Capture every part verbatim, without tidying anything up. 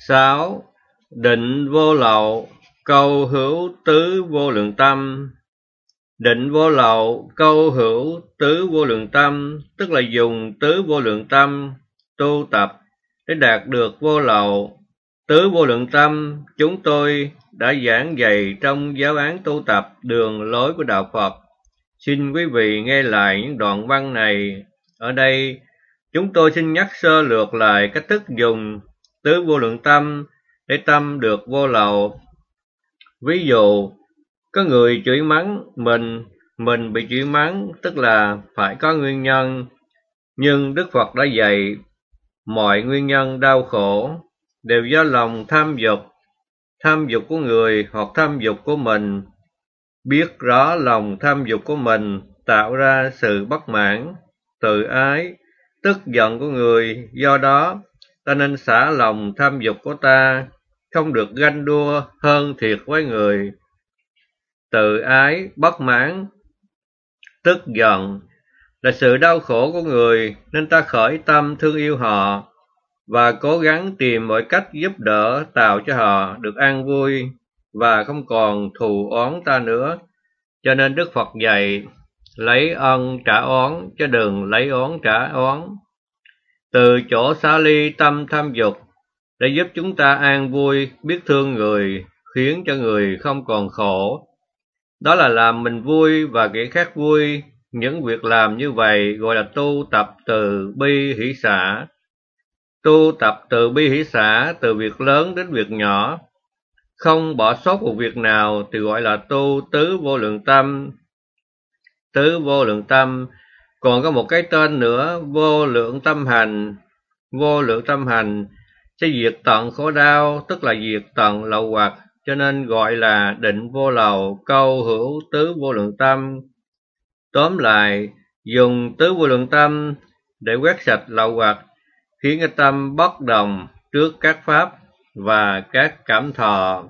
Sáu. Định vô lậu, câu hữu tứ vô lượng tâm. Định vô lậu, câu hữu tứ vô lượng tâm, tức là dùng tứ vô lượng tâm tu tập để đạt được vô lậu. Tứ vô lượng tâm chúng tôi đã giảng dạy trong giáo án tu tập đường lối của Đạo Phật. Xin quý vị nghe lại những đoạn văn này. Ở đây, chúng tôi xin nhắc sơ lược lại cách thức dùng tứ vô lượng tâm để tâm được vô lậu. Ví dụ, có người chửi mắng mình, mình bị chửi mắng, tức là phải có nguyên nhân. Nhưng Đức Phật đã dạy, mọi nguyên nhân đau khổ đều do lòng tham dục, tham dục của người hoặc tham dục của mình. Biết rõ lòng tham dục của mình tạo ra sự bất mãn, tự ái, tức giận của người, do đó ta nên xả lòng tham dục của ta, không được ganh đua hơn thiệt với người. Tự ái, bất mãn, tức giận là sự đau khổ của người, nên ta khởi tâm thương yêu họ và cố gắng tìm mọi cách giúp đỡ tạo cho họ được an vui và không còn thù oán ta nữa. Cho nên Đức Phật dạy, lấy ân trả oán chứ đừng lấy oán trả oán. Từ chỗ xả ly tâm tham dục để giúp chúng ta an vui, biết thương người, khiến cho người không còn khổ. Đó là làm mình vui và kẻ khác vui. Những việc làm như vậy gọi là tu tập từ bi hỷ xả. Tu tập từ bi hỷ xả từ việc lớn đến việc nhỏ, không bỏ sót một việc nào thì gọi là tu tứ vô lượng tâm. Tứ vô lượng tâm còn có một cái tên nữa, vô lượng tâm hành. Vô lượng tâm hành sẽ diệt tận khổ đau, tức là diệt tận lậu hoặc, cho nên gọi là định vô lậu, câu hữu tứ vô lượng tâm. Tóm lại, dùng tứ vô lượng tâm để quét sạch lậu hoặc, khiến cái tâm bất động trước các pháp và các cảm thọ.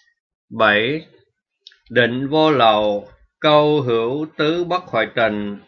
Bảy. Định vô lậu, câu hữu tứ bất hoại tình.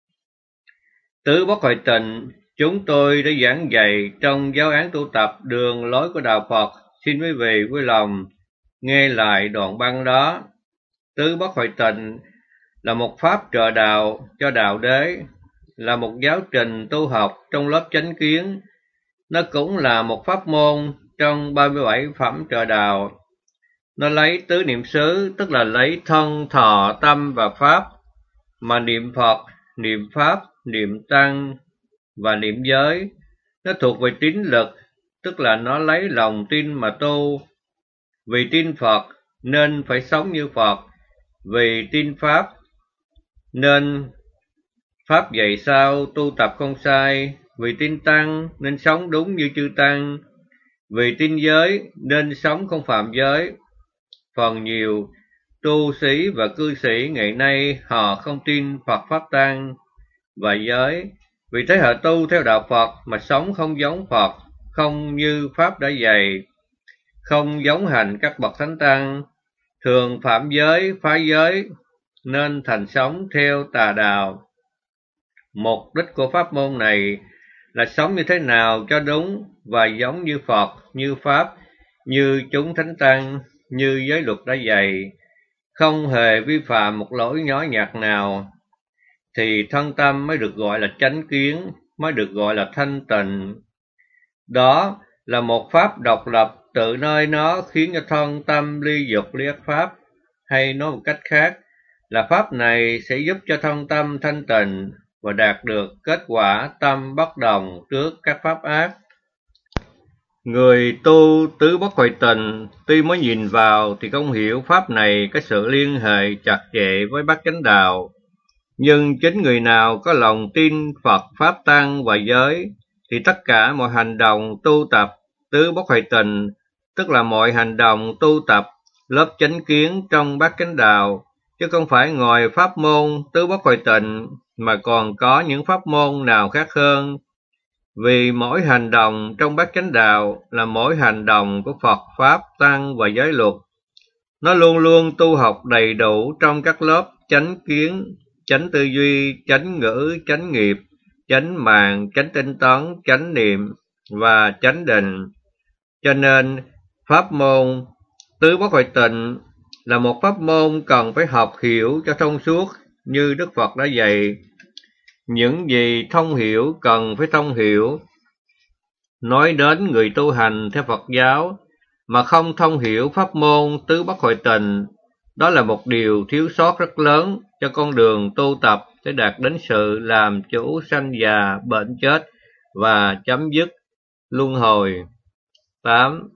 Tứ bất hoại tình chúng tôi đã giảng dạy trong giáo án tu tập đường lối của Đạo Phật. Xin quý vị vui lòng nghe lại đoạn băng đó. Tứ bất hoại tình là một pháp trợ đạo cho đạo đế, là một giáo trình tu học trong lớp chánh kiến. Nó cũng là một pháp môn trong ba mươi bảy phẩm trợ đạo. Nó lấy tứ niệm xứ, tức là lấy thân, thọ, tâm và pháp, mà niệm Phật, niệm Pháp, niệm Tăng và niệm giới. Nó thuộc về tín lực, tức là nó lấy lòng tin mà tu. Vì tin Phật nên phải sống như Phật, vì tin Pháp nên Pháp dạy sao tu tập không sai, vì tin Tăng nên sống đúng như chư Tăng, vì tin giới nên sống không phạm giới. Phần nhiều tu sĩ và cư sĩ ngày nay họ không tin Phật Pháp Tăng và giới, vì thế họ tu theo đạo Phật mà sống không giống Phật, không như Pháp đã dạy, không giống hành các bậc thánh tăng, thường phạm giới, phá giới, nên thành sống theo tà đạo. Mục đích của pháp môn này là sống như thế nào cho đúng và giống như Phật, như Pháp, như chúng thánh tăng, như giới luật đã dạy, không hề vi phạm một lỗi nhỏ nhặt nào, thì thân tâm mới được gọi là chánh kiến, mới được gọi là thanh tịnh. Đó là một pháp độc lập tự nơi nó, khiến cho thân tâm ly dục ly ác pháp, hay nói một cách khác là pháp này sẽ giúp cho thân tâm thanh tịnh và đạt được kết quả tâm bất đồng trước các pháp ác. Người tu tứ bất hoại tình tuy mới nhìn vào thì không hiểu pháp này có sự liên hệ chặt chẽ với bát chánh đạo, nhưng chính người nào có lòng tin Phật, Pháp Tăng và giới thì tất cả mọi hành động tu tập tứ bất hoại tình, tức là mọi hành động tu tập lớp chánh kiến trong bát chánh đạo, chứ không phải ngoài pháp môn tứ bất hoại tình mà còn có những pháp môn nào khác hơn. Vì mỗi hành động trong bát chánh đạo là mỗi hành động của Phật, Pháp, Tăng và giới luật. Nó luôn luôn tu học đầy đủ trong các lớp chánh kiến, chánh tư duy, chánh ngữ, chánh nghiệp, chánh mạng, chánh tinh tấn, chánh niệm và chánh định. cho nên pháp môn tứ bất hoại tịnh là một pháp môn cần phải học hiểu cho thông suốt như Đức Phật đã dạy. Những gì thông hiểu cần phải thông hiểu. Nói đến người tu hành theo Phật giáo mà không thông hiểu pháp môn tứ bất hoại tịnh, đó là một điều thiếu sót rất lớn cho con đường tu tập để đạt đến sự làm chủ sanh già, bệnh chết và chấm dứt luân hồi. tám.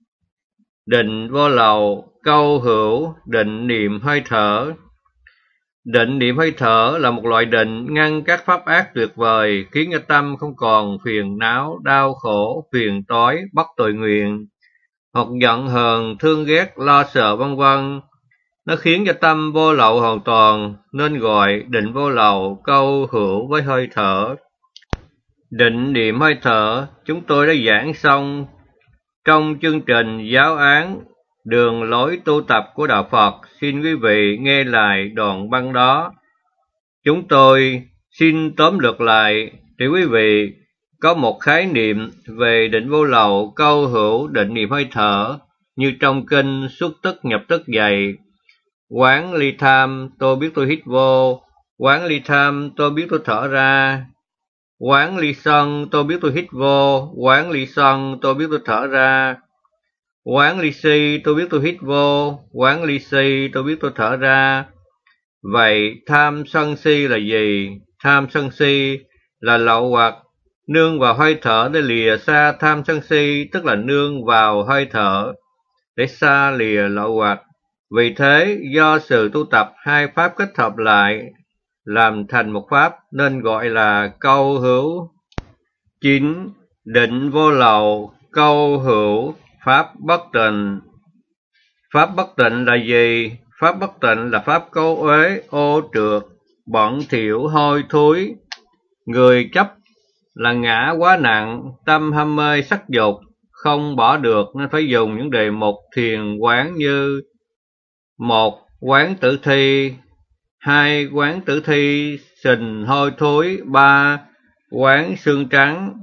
Định vô lậu, câu hữu, định niệm hơi thở. Định niệm hơi thở là một loại định ngăn các pháp ác tuyệt vời, khiến cho tâm không còn phiền não, đau khổ, phiền toái, bất tội nguyện, hoặc giận hờn, thương ghét, lo sợ vân vân. Nó khiến cho tâm vô lậu hoàn toàn, nên gọi định vô lậu, câu hữu với hơi thở. Định niệm hơi thở chúng tôi đã giảng xong trong chương trình giáo án Đường lối tu tập của Đạo Phật. Xin quý vị nghe lại đoạn băng đó. Chúng tôi xin tóm lược lại để quý vị có một khái niệm về định vô lậu, câu hữu, định niệm hơi thở như trong kinh Xuất Tức Nhập Tức dạy. Quán ly tham, tôi biết tôi hít vô. Quán ly tham, tôi biết tôi thở ra. Quán ly sân, tôi biết tôi hít vô. Quán ly sân, tôi biết tôi thở ra. Quán ly si, tôi biết tôi hít vô. Quán ly si, tôi biết tôi thở ra. Vậy tham sân si là gì? Tham sân si là lậu hoặc, nương vào hơi thở để lìa xa tham sân si, tức là nương vào hơi thở để xa lìa lậu hoặc. Vì thế, do sự tu tập hai pháp kết hợp lại làm thành một pháp nên gọi là câu hữu. chín. Định vô lậu, câu hữu, pháp bất tịnh. Pháp bất tịnh là gì? Pháp bất tịnh là pháp câu uế, ô trượt, bẩn thỉu, hôi thối. Người chấp là ngã quá nặng, tâm ham mê sắc dục không bỏ được nên phải dùng những đề mục thiền quán như: một. Quán tử thi. Hai. Quán tử thi sình hôi thối. Ba. Quán xương trắng.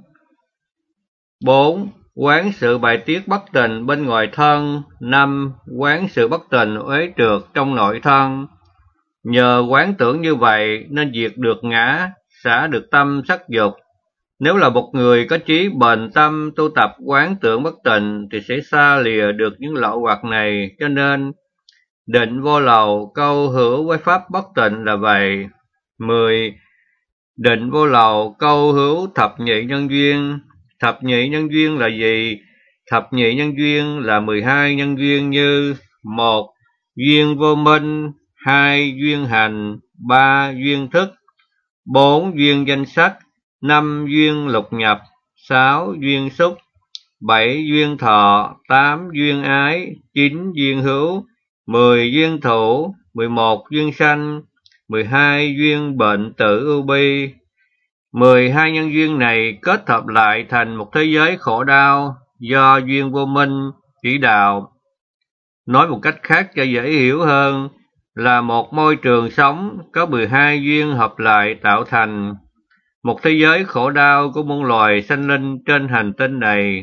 Bốn. Quán sự bài tiết bất tịnh bên ngoài thân. Năm. Quán sự bất tịnh uế trượt trong nội thân. Nhờ quán tưởng như vậy nên diệt được ngã, xả được tâm sắc dục. Nếu là một người có chí bền tâm tu tập quán tưởng bất tịnh thì sẽ xa lìa được những lậu hoặc này, cho nên định vô lậu, câu hữu với pháp bất tịnh là vậy. mười. Định vô lậu, câu hữu thập nhị nhân duyên. Thập nhị nhân duyên là gì? Thập nhị nhân duyên là mười hai nhân duyên như: một. Duyên vô minh. Hai. Duyên hành. Ba. Duyên thức. Bốn. Duyên danh sách. Năm. Duyên lục nhập. Sáu. Duyên xúc. Bảy. Duyên thọ. Tám. Duyên ái. Chín. Duyên hữu. Mười. Duyên thủ. Mười một. Duyên sanh. Mười hai. Duyên bệnh tử ưu bi. Mười hai nhân duyên này kết hợp lại thành một thế giới khổ đau do duyên vô minh chỉ đạo. Nói một cách khác cho dễ hiểu hơn là một môi trường sống có mười hai duyên hợp lại tạo thành một thế giới khổ đau của muôn loài sanh linh trên hành tinh này.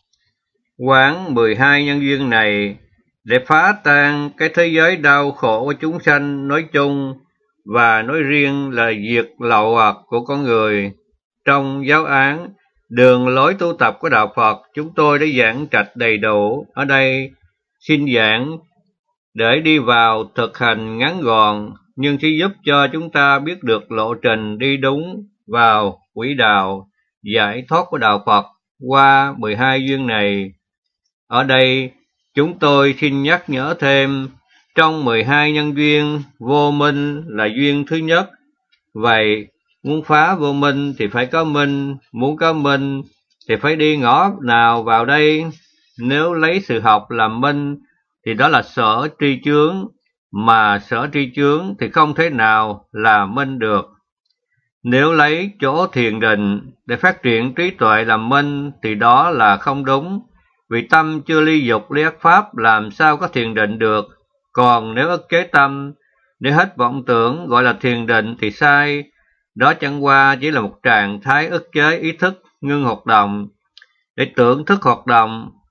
Quán mười hai nhân duyên này để phá tan cái thế giới đau khổ của chúng sanh nói chung và nói riêng là diệt lậu hoặc của con người. Trong giáo án Đường lối tu tập của Đạo Phật, chúng tôi đã giảng trạch đầy đủ. Ở đây xin giảng để đi vào thực hành ngắn gọn, nhưng sẽ giúp cho chúng ta biết được lộ trình đi đúng vào quỹ đạo giải thoát của Đạo Phật qua mười hai duyên này. Ở đây chúng tôi xin nhắc nhở thêm, trong mười hai nhân duyên, vô minh là duyên thứ nhất. Vậy muốn phá vô minh thì phải có minh, muốn có minh thì phải đi ngõ nào vào đây? Nếu lấy sự học làm minh thì đó là sở tri chướng, mà sở tri chướng thì không thể nào là minh được. Nếu lấy chỗ thiền định để phát triển trí tuệ làm minh thì đó là không đúng, vì tâm chưa ly dục ly ác pháp làm sao có thiền định được. Còn nếu ức chế tâm để hết vọng tưởng gọi là thiền định thì sai, đó chẳng qua chỉ là một trạng thái ức chế ý thức ngưng hoạt động để tưởng thức hoạt động,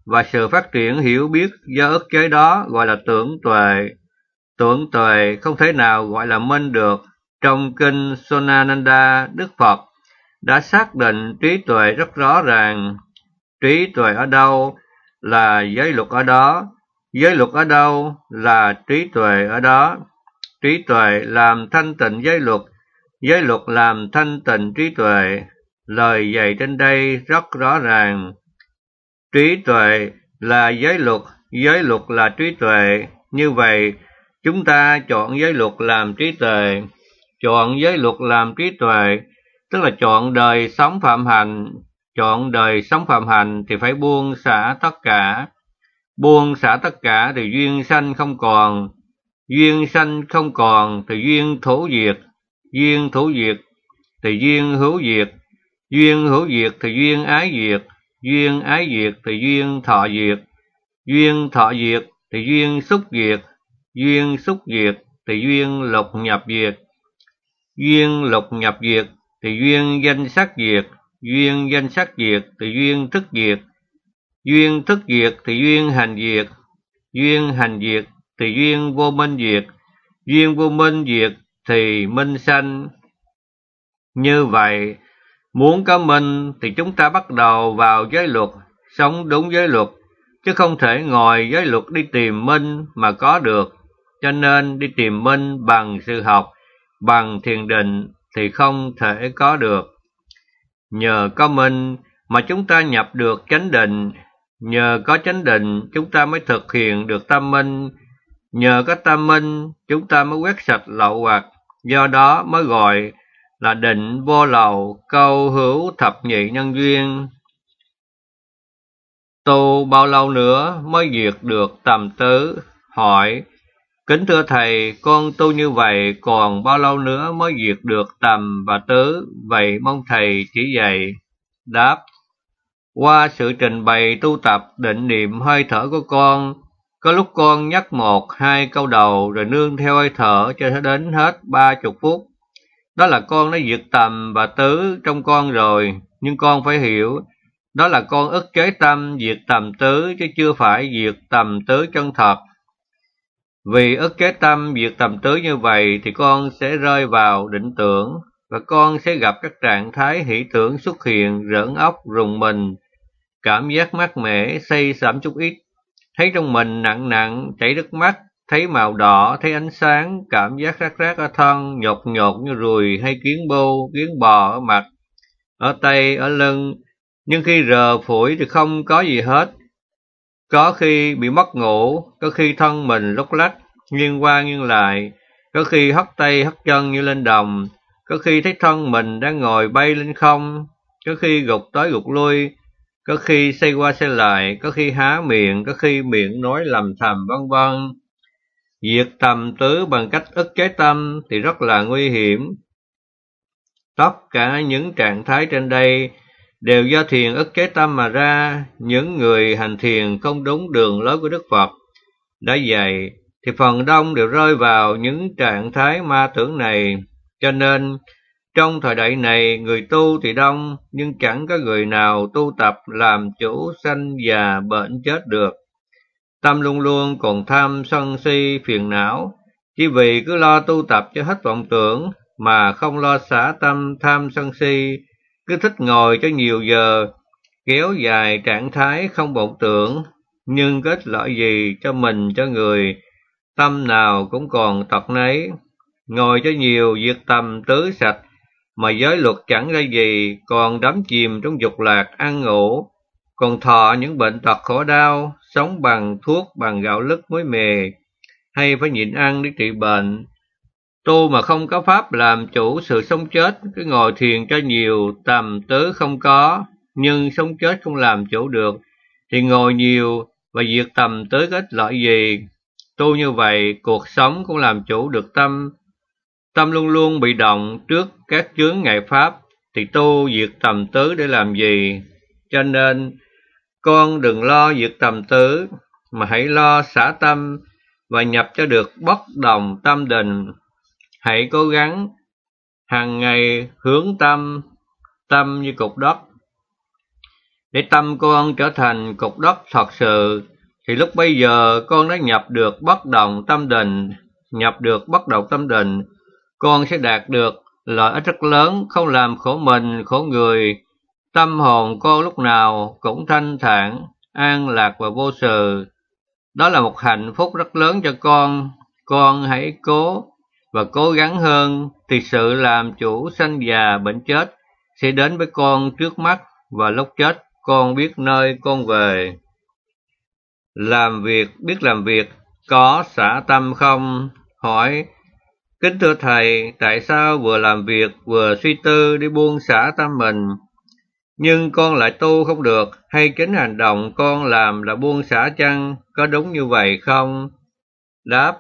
và sự phát triển hiểu biết do ức chế đó gọi là tưởng tuệ. Tưởng tuệ không thể nào gọi là minh được. Trong kinh Sonananda, Đức Phật đã xác định trí tuệ rất rõ ràng. Trí tuệ ở đâu là giới luật ở đó, giới luật ở đâu là trí tuệ ở đó. Trí tuệ làm thanh tịnh giới luật, giới luật làm thanh tịnh trí tuệ. Lời dạy trên đây rất rõ ràng. Trí tuệ là giới luật, giới luật là trí tuệ. Như vậy, chúng ta chọn giới luật làm trí tuệ. Chọn giới luật làm trí tuệ, tức là chọn đời sống phạm hạnh. Chọn đời sống phạm hạnh thì phải buông xả tất cả. Buông xả tất cả thì duyên sanh không còn. Duyên sanh không còn thì duyên thủ diệt. Duyên thủ diệt thì duyên hữu diệt. Duyên hữu diệt thì duyên ái diệt. Duyên ái diệt thì duyên thọ diệt. Duyên thọ diệt thì duyên xúc diệt. Duyên xúc diệt thì duyên lục nhập diệt. Duyên lục nhập diệt thì duyên danh sắc diệt. Duyên danh sắc diệt thì duyên thức diệt. Duyên thức diệt thì duyên hành diệt. Duyên hành diệt thì duyên vô minh diệt. Duyên vô minh diệt thì minh sanh. Như vậy, muốn có minh thì chúng ta bắt đầu vào giới luật, sống đúng giới luật, chứ không thể ngồi giới luật đi tìm minh mà có được. Cho nên đi tìm minh bằng sự học, bằng thiền định thì không thể có được. Nhờ có minh mà chúng ta nhập được chánh định. Nhờ có chánh định chúng ta mới thực hiện được tâm minh. Nhờ có tâm minh chúng ta mới quét sạch lậu hoặc. Do đó mới gọi là định vô lậu, câu hữu thập nhị nhân duyên. Tu bao lâu nữa mới diệt được tầm tứ? Hỏi: kính thưa thầy, con tu như vậy còn bao lâu nữa mới diệt được tầm và tứ? Vậy mong thầy chỉ dạy. Đáp: qua sự trình bày tu tập định niệm hơi thở của con, có lúc con nhắc một hai câu đầu rồi nương theo hơi thở cho đến hết ba chục phút. Đó là con đã diệt tầm và tứ trong con rồi, nhưng con phải hiểu, đó là con ức chế tâm diệt tầm tứ chứ chưa phải diệt tầm tứ chân thật. Vì ức chế tâm diệt tầm tứ như vậy thì con sẽ rơi vào định tưởng, và con sẽ gặp các trạng thái hỷ tưởng xuất hiện, rỡn óc, rùng mình, cảm giác mát mẻ, say sẩm chút ít, thấy trong mình nặng nặng, chảy nước mắt, thấy màu đỏ, thấy ánh sáng, cảm giác rát rát ở thân, nhột nhột như ruồi hay kiến bô, kiến bò ở mặt, ở tay, ở lưng. Nhưng khi rờ phủi thì không có gì hết. Có khi bị mất ngủ, có khi thân mình lúc lắc, nghiêng qua nghiêng lại, có khi hất tay hất chân như lên đồng, có khi thấy thân mình đang ngồi bay lên không, có khi gục tới gục lui, có khi xoay qua xoay lại, có khi há miệng, có khi miệng nói lầm thầm vân vân. Diệt tầm tứ bằng cách ức chế tâm thì rất là nguy hiểm. Tất cả những trạng thái trên đây đều do thiền ức chế tâm mà ra. Những người hành thiền không đúng đường lối của Đức Phật đã dạy thì phần đông đều rơi vào những trạng thái ma tưởng này. Cho nên trong thời đại này người tu thì đông, nhưng chẳng có người nào tu tập làm chủ sanh già bệnh chết được. Tâm luôn luôn còn tham sân si phiền não, chỉ vì cứ lo tu tập cho hết vọng tưởng mà không lo xả tâm tham sân si, cứ thích ngồi cho nhiều giờ, kéo dài trạng thái không vọng tưởng, nhưng có ích lợi gì cho mình cho người, tâm nào cũng còn tật nấy. Ngồi cho nhiều diệt tầm tứ sạch, mà giới luật chẳng ra gì, còn đắm chìm trong dục lạc ăn ngủ, còn thọ những bệnh tật khổ đau, sống bằng thuốc, bằng gạo lứt muối mè, hay phải nhịn ăn để trị bệnh. Tu mà không có pháp làm chủ sự sống chết, cứ ngồi thiền cho nhiều, tầm tứ không có, nhưng sống chết không làm chủ được, thì ngồi nhiều và diệt tầm tứ có ích lợi gì? Tu như vậy, cuộc sống cũng làm chủ được tâm. Tâm luôn luôn bị động trước các chướng ngại pháp, thì tu diệt tầm tứ để làm gì? Cho nên, con đừng lo diệt tầm tứ, mà hãy lo xả tâm và nhập cho được bất đồng tâm định. Hãy cố gắng hàng ngày hướng tâm, tâm như cục đất. để tâm con trở thành cục đất thật sự, thì lúc bây giờ con đã nhập được bất động tâm định. Nhập được bất động tâm định, con sẽ đạt được lợi ích rất lớn, không làm khổ mình, khổ người. Tâm hồn con lúc nào cũng thanh thản, an lạc và vô sự. Đó là một hạnh phúc rất lớn cho con. Con hãy cố và cố gắng hơn, thì sự làm chủ sanh già bệnh chết sẽ đến với con trước mắt, và lúc chết con biết nơi con về. Làm việc, biết làm việc, có xả tâm không? Hỏi: kính thưa Thầy, tại sao vừa làm việc vừa suy tư đi buông xả tâm mình, nhưng con lại tu không được? Hay chính hành động con làm là buông xả chăng? Có đúng như vậy không? Đáp: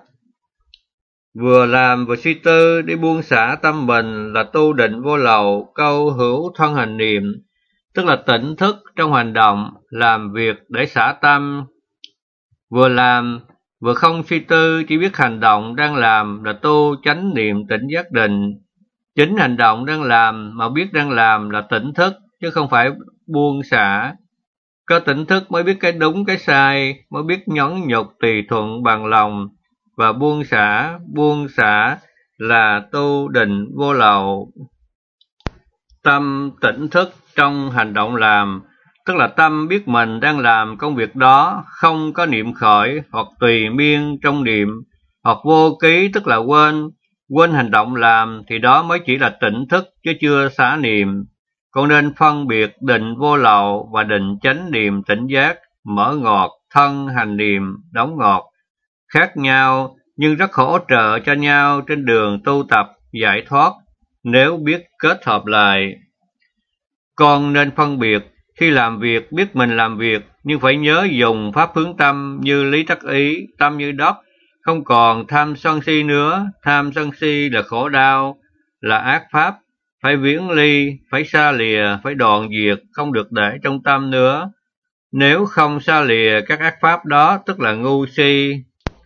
vừa làm vừa suy tư đi buông xả tâm mình là tu định vô lậu, câu hữu thân hành niệm, tức là tỉnh thức trong hành động, làm việc để xả tâm. Vừa làm vừa không suy tư, chỉ biết hành động đang làm là tu chánh niệm tỉnh giác định. Chính hành động đang làm mà biết đang làm là tỉnh thức, chứ không phải buông xả. Có tỉnh thức mới biết cái đúng cái sai, mới biết nhẫn nhục tùy thuận bằng lòng, và buông xả. Buông xả là tu định vô lậu. Tâm tỉnh thức trong hành động làm, tức là tâm biết mình đang làm công việc đó, không có niệm khởi, hoặc tùy miên trong niệm, hoặc vô ký, tức là quên. Quên hành động làm thì đó mới chỉ là tỉnh thức, chứ chưa xả niệm. Con nên phân biệt định vô lậu và định chánh niệm tỉnh giác, mở ngọt, thân hành niệm, đóng ngọt. Khác nhau nhưng rất hỗ trợ cho nhau trên đường tu tập giải thoát, nếu biết kết hợp lại. Con nên phân biệt, khi làm việc biết mình làm việc, nhưng phải nhớ dùng pháp hướng tâm như lý tắc ý, tâm như đất, không còn tham sân si nữa. Tham sân si là khổ đau, là ác pháp, phải viễn ly, phải xa lìa, phải đoạn diệt, không được để trong tâm nữa. Nếu không xa lìa các ác pháp đó, tức là ngu si.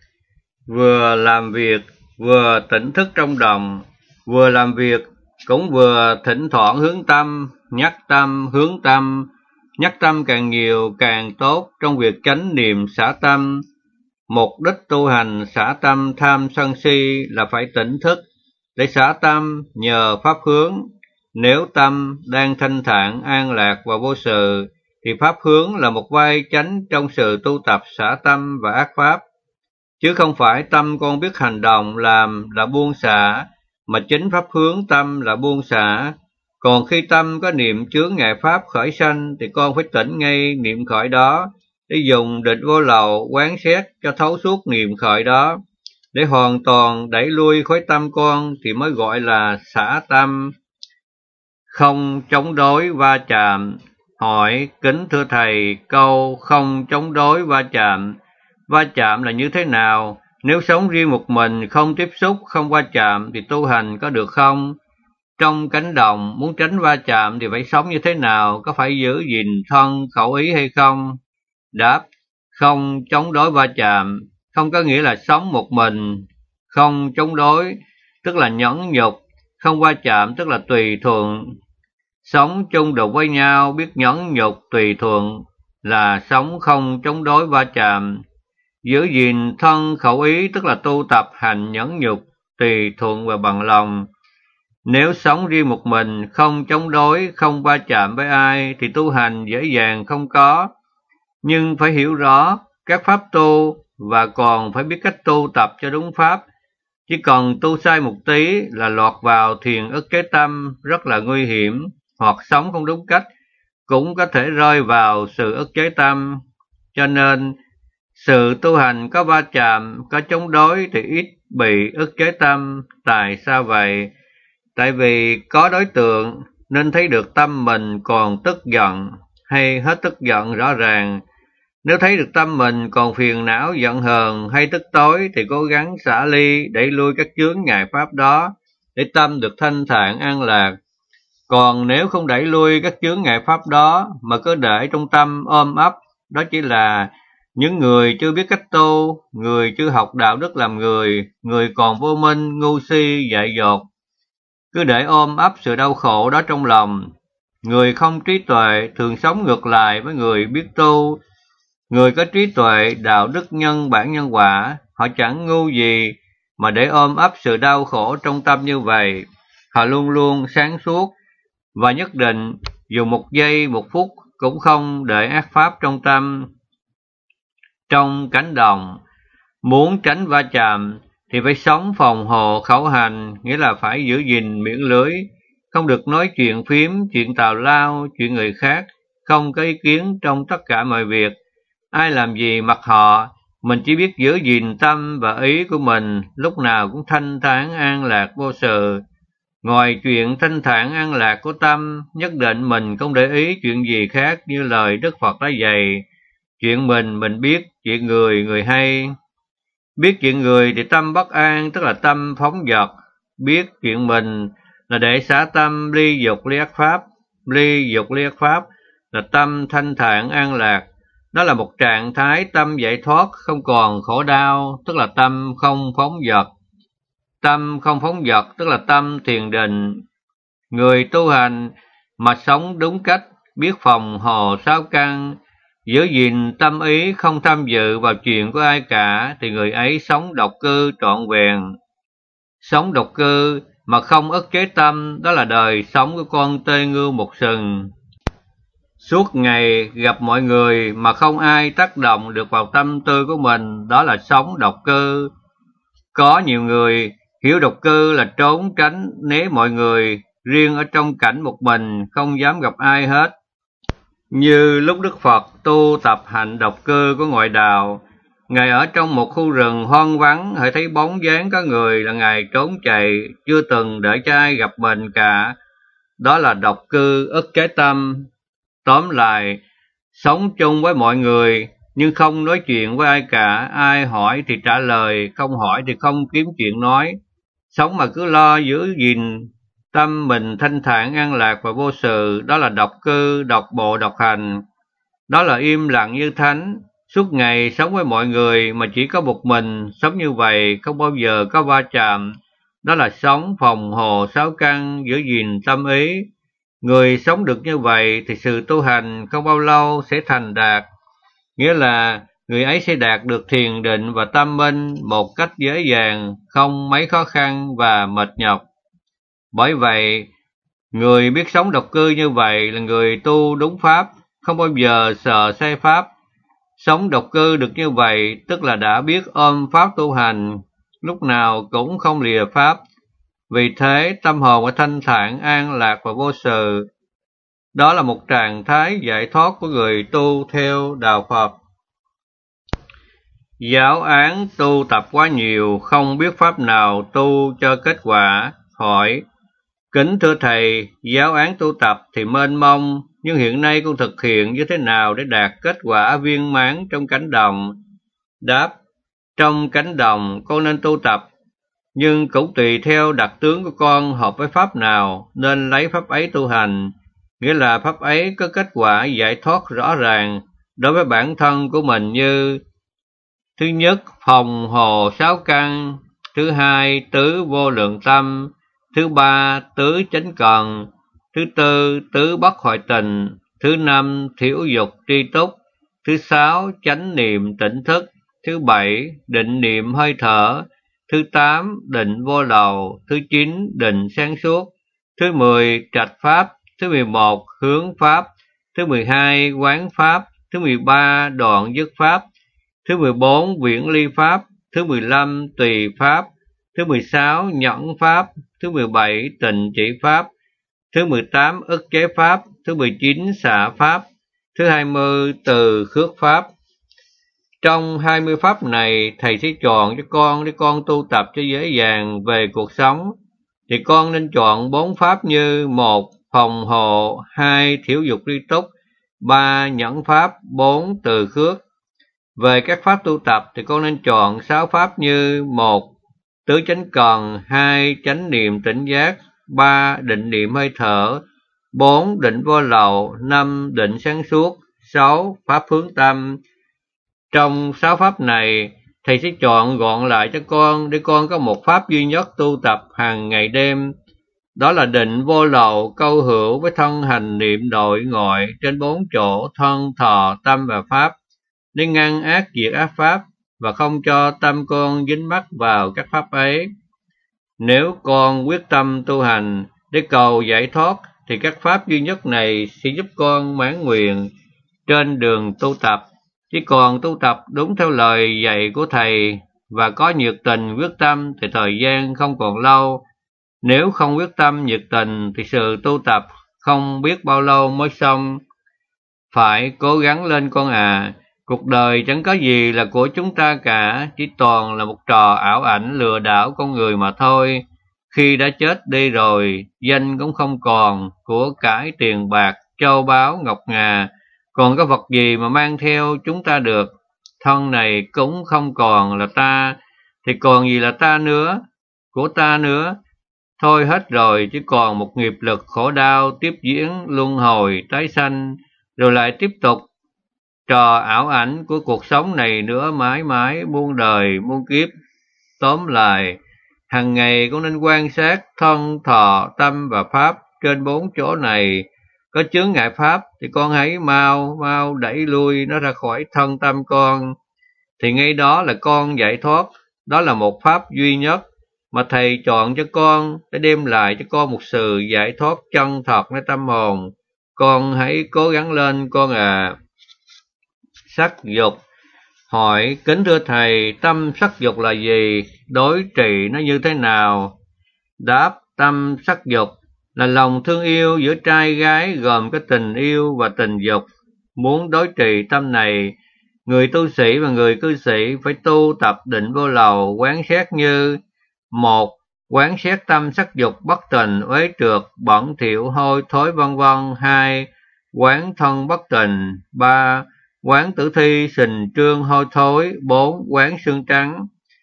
Vừa làm việc vừa tỉnh thức trong động, vừa làm việc cũng vừa thỉnh thoảng hướng tâm, nhắc tâm, hướng tâm. Nhắc tâm càng nhiều càng tốt trong việc chánh niệm xả tâm. Mục đích tu hành xả tâm tham sân si là phải tỉnh thức để xả tâm nhờ pháp hướng. Nếu tâm đang thanh thản, an lạc và vô sự, thì pháp hướng là một vai chánh trong sự tu tập xả tâm và ác pháp. Chứ không phải tâm con biết hành động làm là buông xả, mà chính pháp hướng tâm là buông xả. Còn khi tâm có niệm chướng ngại pháp khởi sanh, thì con phải tỉnh ngay niệm khởi đó, để dùng định vô lậu quán xét cho thấu suốt niệm khởi đó, để hoàn toàn đẩy lui khối tâm con, thì mới gọi là xả tâm. Không chống đối va chạm. Hỏi: kính thưa Thầy, câu không chống đối va chạm, va chạm là như thế nào? Nếu sống riêng một mình, không tiếp xúc, không va chạm, thì tu hành có được không? Trong cánh đồng, muốn tránh va chạm thì phải sống như thế nào? Có phải giữ gìn thân, khẩu ý hay không? Đáp: không chống đối va chạm, không có nghĩa là sống một mình. Không chống đối, tức là nhẫn nhục. Không va chạm, tức là tùy thuận. Sống chung đụng với nhau, biết nhẫn nhục, tùy thuận, là sống không chống đối va chạm. Giữ gìn thân khẩu ý, tức là tu tập hành nhẫn nhục, tùy thuận và bằng lòng. Nếu sống riêng một mình, không chống đối, không va chạm với ai, thì tu hành dễ dàng không có. Nhưng phải hiểu rõ các pháp tu, và còn phải biết cách tu tập cho đúng pháp. Chỉ cần tu sai một tí là lọt vào thiền ức chế tâm, rất là nguy hiểm. Hoặc sống không đúng cách, cũng có thể rơi vào sự ức chế tâm. Cho nên sự tu hành có va chạm, có chống đối thì ít bị ức chế tâm. Tại sao vậy? Tại vì có đối tượng nên thấy được tâm mình còn tức giận hay hết tức giận rõ ràng. Nếu thấy được tâm mình còn phiền não, giận hờn hay tức tối, thì cố gắng xả ly, đẩy lui các chướng ngại pháp đó, để tâm được thanh thản an lạc. Còn nếu không đẩy lui các chướng ngại pháp đó, mà cứ để trong tâm ôm ấp, đó chỉ là những người chưa biết cách tu, người chưa học đạo đức làm người, người còn vô minh, ngu si, dại dột. Cứ để ôm ấp sự đau khổ đó trong lòng, Người không trí tuệ thường sống ngược lại với người biết tu. Người có trí tuệ, đạo đức nhân bản nhân quả, họ chẳng ngu gì mà để ôm ấp sự đau khổ trong tâm như vậy. Họ luôn luôn sáng suốt và nhất định dù một giây một phút cũng không để ác pháp trong tâm. Trong cánh đồng, muốn tránh va chạm thì phải sống phòng hộ khẩu hành, nghĩa là phải giữ gìn miệng lưỡi, không được nói chuyện phiếm, chuyện tào lao, chuyện người khác, không có ý kiến trong tất cả mọi việc. Ai làm gì mặc họ, mình chỉ biết giữ gìn tâm và ý của mình, lúc nào cũng thanh thản an lạc vô sự. Ngoài chuyện thanh thản an lạc của tâm, nhất định mình không để ý chuyện gì khác như lời Đức Phật đã dạy. Chuyện mình, mình biết, chuyện người, người hay. Biết chuyện người thì tâm bất an, tức là tâm phóng dật. Biết chuyện mình là để xả tâm ly dục ly ác pháp. Ly dục ly ác pháp là tâm thanh thản an lạc. Đó là một trạng thái tâm giải thoát, không còn khổ đau, tức là tâm không phóng dật. Tâm không phóng dật, tức là tâm thiền định. Người tu hành mà sống đúng cách, biết phòng hộ sáu căn, giữ gìn tâm ý không tham dự vào chuyện của ai cả, thì người ấy sống độc cư trọn vẹn. Sống độc cư mà không ức chế tâm, đó là đời sống của con tê ngưu một sừng. Suốt ngày gặp mọi người mà không ai tác động được vào tâm tư của mình, đó là sống độc cư. Có nhiều người hiểu độc cư là trốn tránh né mọi người, riêng ở trong cảnh một mình, không dám gặp ai hết. Như lúc Đức Phật tu tập hạnh độc cư của ngoại đạo, Ngài ở trong một khu rừng hoang vắng, hãy thấy bóng dáng có người là Ngài trốn chạy, chưa từng để cho ai gặp mình cả. Đó là độc cư ức chế tâm. Tóm lại, sống chung với mọi người, nhưng không nói chuyện với ai cả, ai hỏi thì trả lời, không hỏi thì không kiếm chuyện nói. Sống mà cứ lo giữ gìn tâm mình thanh thản an lạc và vô sự, đó là độc cư, độc bộ, độc hành. Đó là im lặng như thánh, suốt ngày sống với mọi người mà chỉ có một mình, sống như vậy không bao giờ có va chạm. Đó là sống phòng hộ sáu căn, giữ gìn tâm ý. Người sống được như vậy thì sự tu hành không bao lâu sẽ thành đạt, nghĩa là người ấy sẽ đạt được thiền định và tâm minh một cách dễ dàng, không mấy khó khăn và mệt nhọc. Bởi vậy, người biết sống độc cư như vậy là người tu đúng pháp, không bao giờ sợ sai pháp. Sống độc cư được như vậy tức là đã biết ôm pháp tu hành, lúc nào cũng không lìa pháp. Vì thế tâm hồn phải thanh thản, an lạc và vô sự. Đó là một trạng thái giải thoát của người tu theo đạo Phật. Giáo án tu tập quá nhiều, không biết pháp nào tu cho kết quả. Hỏi: kính thưa Thầy, giáo án tu tập thì mênh mông, nhưng hiện nay con thực hiện như thế nào để đạt kết quả viên mãn trong cánh đồng? Đáp: trong cánh đồng con nên tu tập, nhưng cũng tùy theo đặc tướng của con hợp với pháp nào, nên lấy pháp ấy tu hành, nghĩa là pháp ấy có kết quả giải thoát rõ ràng đối với bản thân của mình, như thứ nhất, phòng hộ sáu căn; thứ hai, tứ vô lượng tâm; thứ ba, tứ chánh cần; thứ tư, tứ bất hoại tình; thứ năm, thiểu dục tri túc; thứ sáu, chánh niệm tỉnh thức; thứ bảy, định niệm hơi thở; thứ tám, định vô lậu; thứ chín, định sáng suốt; thứ mười, trạch pháp; thứ mười một, hướng pháp; thứ mười hai, quán pháp; thứ mười ba, đoạn dứt pháp; thứ mười bốn, viễn ly pháp; thứ mười lăm, tùy pháp; thứ mười sáu, nhẫn pháp; thứ mười bảy, tịnh chỉ pháp; thứ mười tám, ức chế pháp; thứ mười chín, xả pháp; thứ hai mươi, từ khước pháp. Trong hai mươi pháp này, Thầy sẽ chọn cho con để con tu tập cho dễ dàng về cuộc sống. Thì con nên chọn bốn pháp như: một, phòng hộ; hai, thiểu dục tri túc; ba, nhẫn pháp; bốn, từ khước. Về các pháp tu tập thì con nên chọn sáu pháp như: một, tứ chánh cần; hai, chánh niệm tỉnh giác; ba, định niệm hơi thở; bốn, định vô lậu; năm, định sáng suốt; sáu, pháp hướng tâm. Trong sáu pháp này, Thầy sẽ chọn gọn lại cho con để con có một pháp duy nhất tu tập hàng ngày đêm. đó là định vô lậu câu hữu với thân hành niệm nội ngoại trên bốn chỗ thân, thọ, tâm và pháp, để ngăn ác diệt ác pháp và không cho tâm con dính mắc vào các pháp ấy. Nếu con quyết tâm tu hành để cầu giải thoát thì các pháp duy nhất này sẽ giúp con mãn nguyện trên đường tu tập. Chỉ còn tu tập đúng theo lời dạy của Thầy và có nhiệt tình quyết tâm thì thời gian không còn lâu. Nếu không quyết tâm nhiệt tình thì sự tu tập không biết bao lâu mới xong. Phải cố gắng lên con à, cuộc đời chẳng có gì là của chúng ta cả, chỉ toàn là một trò ảo ảnh lừa đảo con người mà thôi. Khi đã chết đi rồi, danh cũng không còn, của cải tiền bạc, châu báu, ngọc ngà, còn có vật gì mà mang theo chúng ta được. Thân này cũng không còn là ta, thì còn gì là ta nữa, của ta nữa. Thôi hết rồi, chỉ còn một nghiệp lực khổ đau tiếp diễn luân hồi tái sanh, rồi lại tiếp tục trò ảo ảnh của cuộc sống này nữa mãi mãi muôn đời muôn kiếp. Tóm lại, hàng ngày con nên quan sát thân, thọ, tâm và pháp trên bốn chỗ này. Có chướng ngại pháp thì con hãy mau mau đẩy lui nó ra khỏi thân tâm con, thì ngay đó là con giải thoát. Đó là một pháp duy nhất mà Thầy chọn cho con để đem lại cho con một sự giải thoát chân thật nơi tâm hồn. Con hãy cố gắng lên con à. Sắc dục. Hỏi: kính thưa Thầy, tâm sắc dục là gì? Đối trị nó như thế nào? Đáp: tâm sắc dục là lòng thương yêu giữa trai gái, gồm có tình yêu và tình dục. Muốn đối trị tâm này, người tu sĩ và người cư sĩ phải tu tập định vô lậu, quán xét như: một. Quán xét tâm sắc dục bất tình, uế trượt, bẩn thỉu, hôi thối vân vân. Hai. Quán thân bất tình. Ba. Quán tử thi, sình trương, hôi thối. Bốn. Quán xương trắng.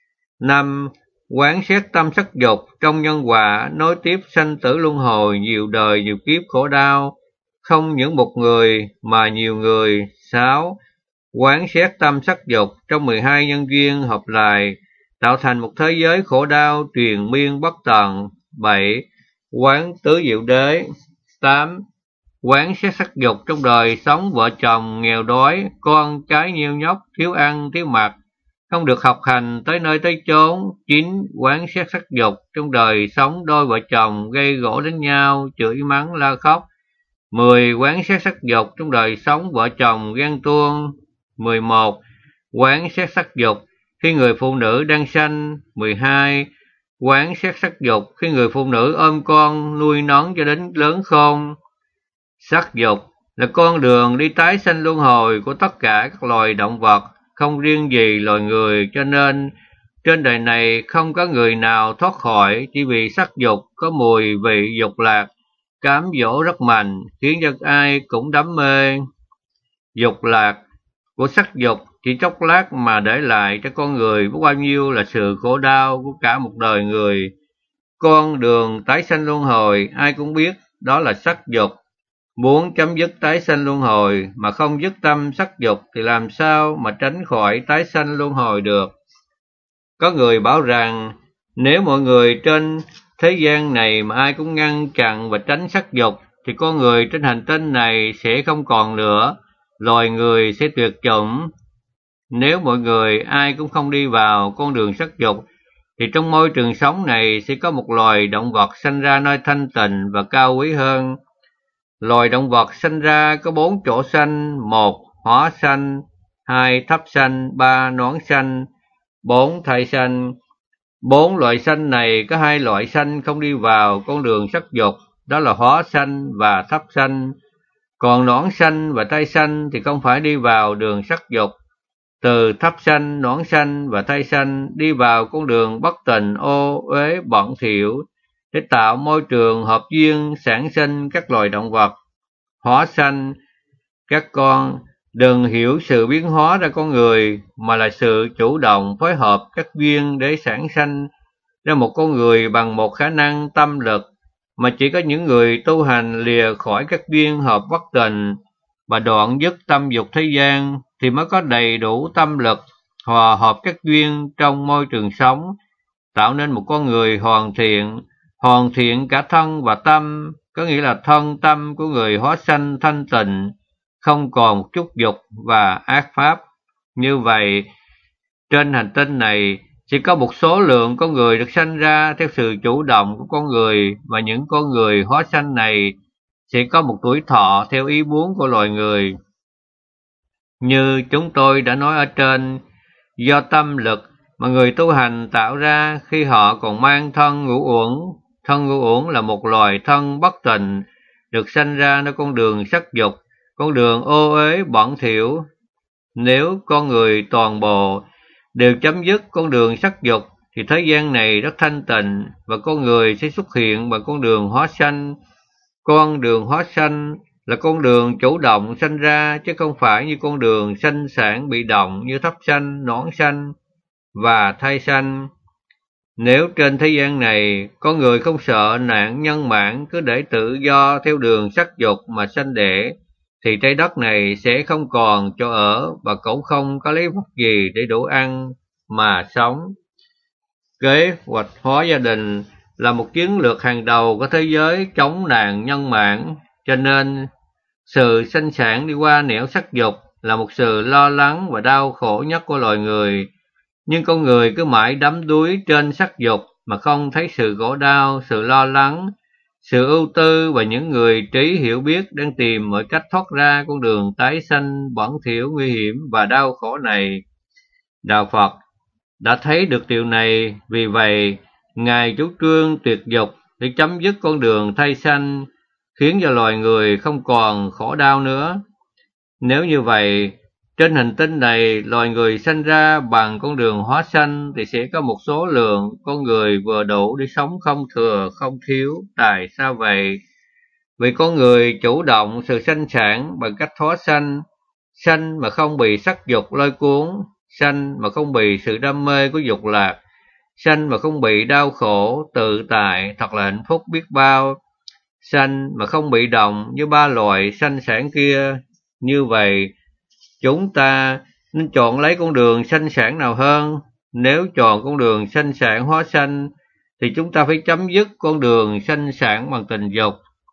Năm. Quán xét tâm sắc dục trong nhân quả, nối tiếp sanh tử luân hồi, nhiều đời nhiều kiếp khổ đau, không những một người mà nhiều người. Sáu. Quán xét tâm sắc dục trong mười hai nhân duyên hợp lại, tạo thành một thế giới khổ đau triền miên bất tận. Bảy. Quán tứ diệu đế. Tám. Quán xét sắc dục trong đời sống vợ chồng nghèo đói, con cái nheo nhóc, thiếu ăn thiếu mặc, không được học hành tới nơi tới chốn. Chín. Quán xét sắc dục trong đời sống đôi vợ chồng gây gổ đến nhau, chửi mắng la khóc. Mười. Quán xét sắc dục trong đời sống vợ chồng ghen tuông. Mười một. Quán xét sắc dục khi người phụ nữ đang sanh. Mười hai. Quán xét sắc dục khi người phụ nữ ôm con nuôi nấng cho đến lớn khôn. Sắc dục là con đường đi tái sanh luân hồi của tất cả các loài động vật, không riêng gì loài người, cho nên trên đời này không có người nào thoát khỏi, chỉ vì sắc dục có mùi vị dục lạc, cám dỗ rất mạnh, khiến cho ai cũng đắm mê. Dục lạc của sắc dục chỉ chốc lát mà để lại cho con người với bao nhiêu là sự khổ đau của cả một đời người. Con đường tái sanh luân hồi ai cũng biết, đó là sắc dục. Muốn chấm dứt tái sanh luân hồi mà không dứt tâm sắc dục thì làm sao mà tránh khỏi tái sanh luân hồi được? Có người bảo rằng nếu mọi người trên thế gian này mà ai cũng ngăn chặn và tránh sắc dục thì con người trên hành tinh này sẽ không còn nữa, loài người sẽ tuyệt chủng. Nếu mọi người ai cũng không đi vào con đường sắc dục thì trong môi trường sống này sẽ có một loài động vật sanh ra nơi thanh tịnh và cao quý hơn. Loài động vật sanh ra có bốn chỗ sanh: một. Hóa sanh. Hai. Thấp sanh. Ba. Noãn sanh. Bốn. Thai sanh. Bốn loại sanh này có hai loại sanh không đi vào con đường sắc dục, đó là hóa sanh và thấp sanh. Còn noãn sanh và thai sanh thì không phải đi vào đường sắc dục. Từ thấp sanh, noãn sanh và thai sanh đi vào con đường bất tình, ô uế, bẩn thỉu để tạo môi trường hợp duyên sản sinh các loài động vật. Hóa sanh, các con đừng hiểu sự biến hóa ra con người, mà là sự chủ động phối hợp các duyên để sản sanh ra một con người bằng một khả năng tâm lực, mà chỉ có những người tu hành lìa khỏi các duyên hợp bất tình và đoạn dứt tâm dục thế gian thì mới có đầy đủ tâm lực hòa hợp các duyên trong môi trường sống, tạo nên một con người hoàn thiện, hoàn thiện cả thân và tâm, có nghĩa là thân tâm của người hóa sanh thanh tịnh, không còn một chút dục và ác pháp. Như vậy, trên hành tinh này chỉ có một số lượng con người được sanh ra theo sự chủ động của con người, và những con người hóa sanh này sẽ có một tuổi thọ theo ý muốn của loài người. Như chúng tôi đã nói ở trên, do tâm lực mà người tu hành tạo ra khi họ còn mang thân ngũ uẩn. Thân ngũ uẩn là một loài thân bất tịnh, được sanh ra nơi con đường sắc dục, con đường ô uế bẩn thỉu. Nếu con người toàn bộ đều chấm dứt con đường sắc dục, thì thế gian này rất thanh tịnh, và con người sẽ xuất hiện bằng con đường hóa sanh. Con đường hóa sanh là con đường chủ động sanh ra, chứ không phải như con đường sanh sản bị động như thấp sanh, nõn sanh và thai sanh. Nếu trên thế gian này con người không sợ nạn nhân mạng, cứ để tự do theo đường sắc dục mà sanh đẻ, thì trái đất này sẽ không còn chỗ ở, và cũng không có lấy vật gì để đủ ăn mà sống. Kế hoạch hóa gia đình là một chiến lược hàng đầu của thế giới chống nạn nhân mạng, cho nên sự sanh sản đi qua nẻo sắc dục là một sự lo lắng và đau khổ nhất của loài người. Nhưng con người cứ mãi đắm đuối trên sắc dục mà không thấy sự khổ đau, sự lo lắng, sự ưu tư, và những người trí hiểu biết đang tìm mọi cách thoát ra con đường tái sanh bẩn thỉu, nguy hiểm và đau khổ này. Đạo Phật đã thấy được điều này, vì vậy Ngài chủ trương tuyệt dục để chấm dứt con đường thai sanh, khiến cho loài người không còn khổ đau nữa. Nếu như vậy, trên hành tinh này loài người sanh ra bằng con đường hóa sanh, thì sẽ có một số lượng con người vừa đủ để sống không thừa không thiếu. Tại sao vậy? Vì con người chủ động sự sanh sản bằng cách hóa sanh, sanh mà không bị sắc dục lôi cuốn, sanh mà không bị sự đam mê của dục lạc, sanh mà không bị đau khổ, tự tại, thật là hạnh phúc biết bao, sanh mà không bị động như ba loại sanh sản kia. Như vậy, chúng ta nên chọn lấy con đường sanh sản nào hơn? Nếu chọn con đường sanh sản hóa sanh, thì chúng ta phải chấm dứt con đường sanh sản bằng tình dục.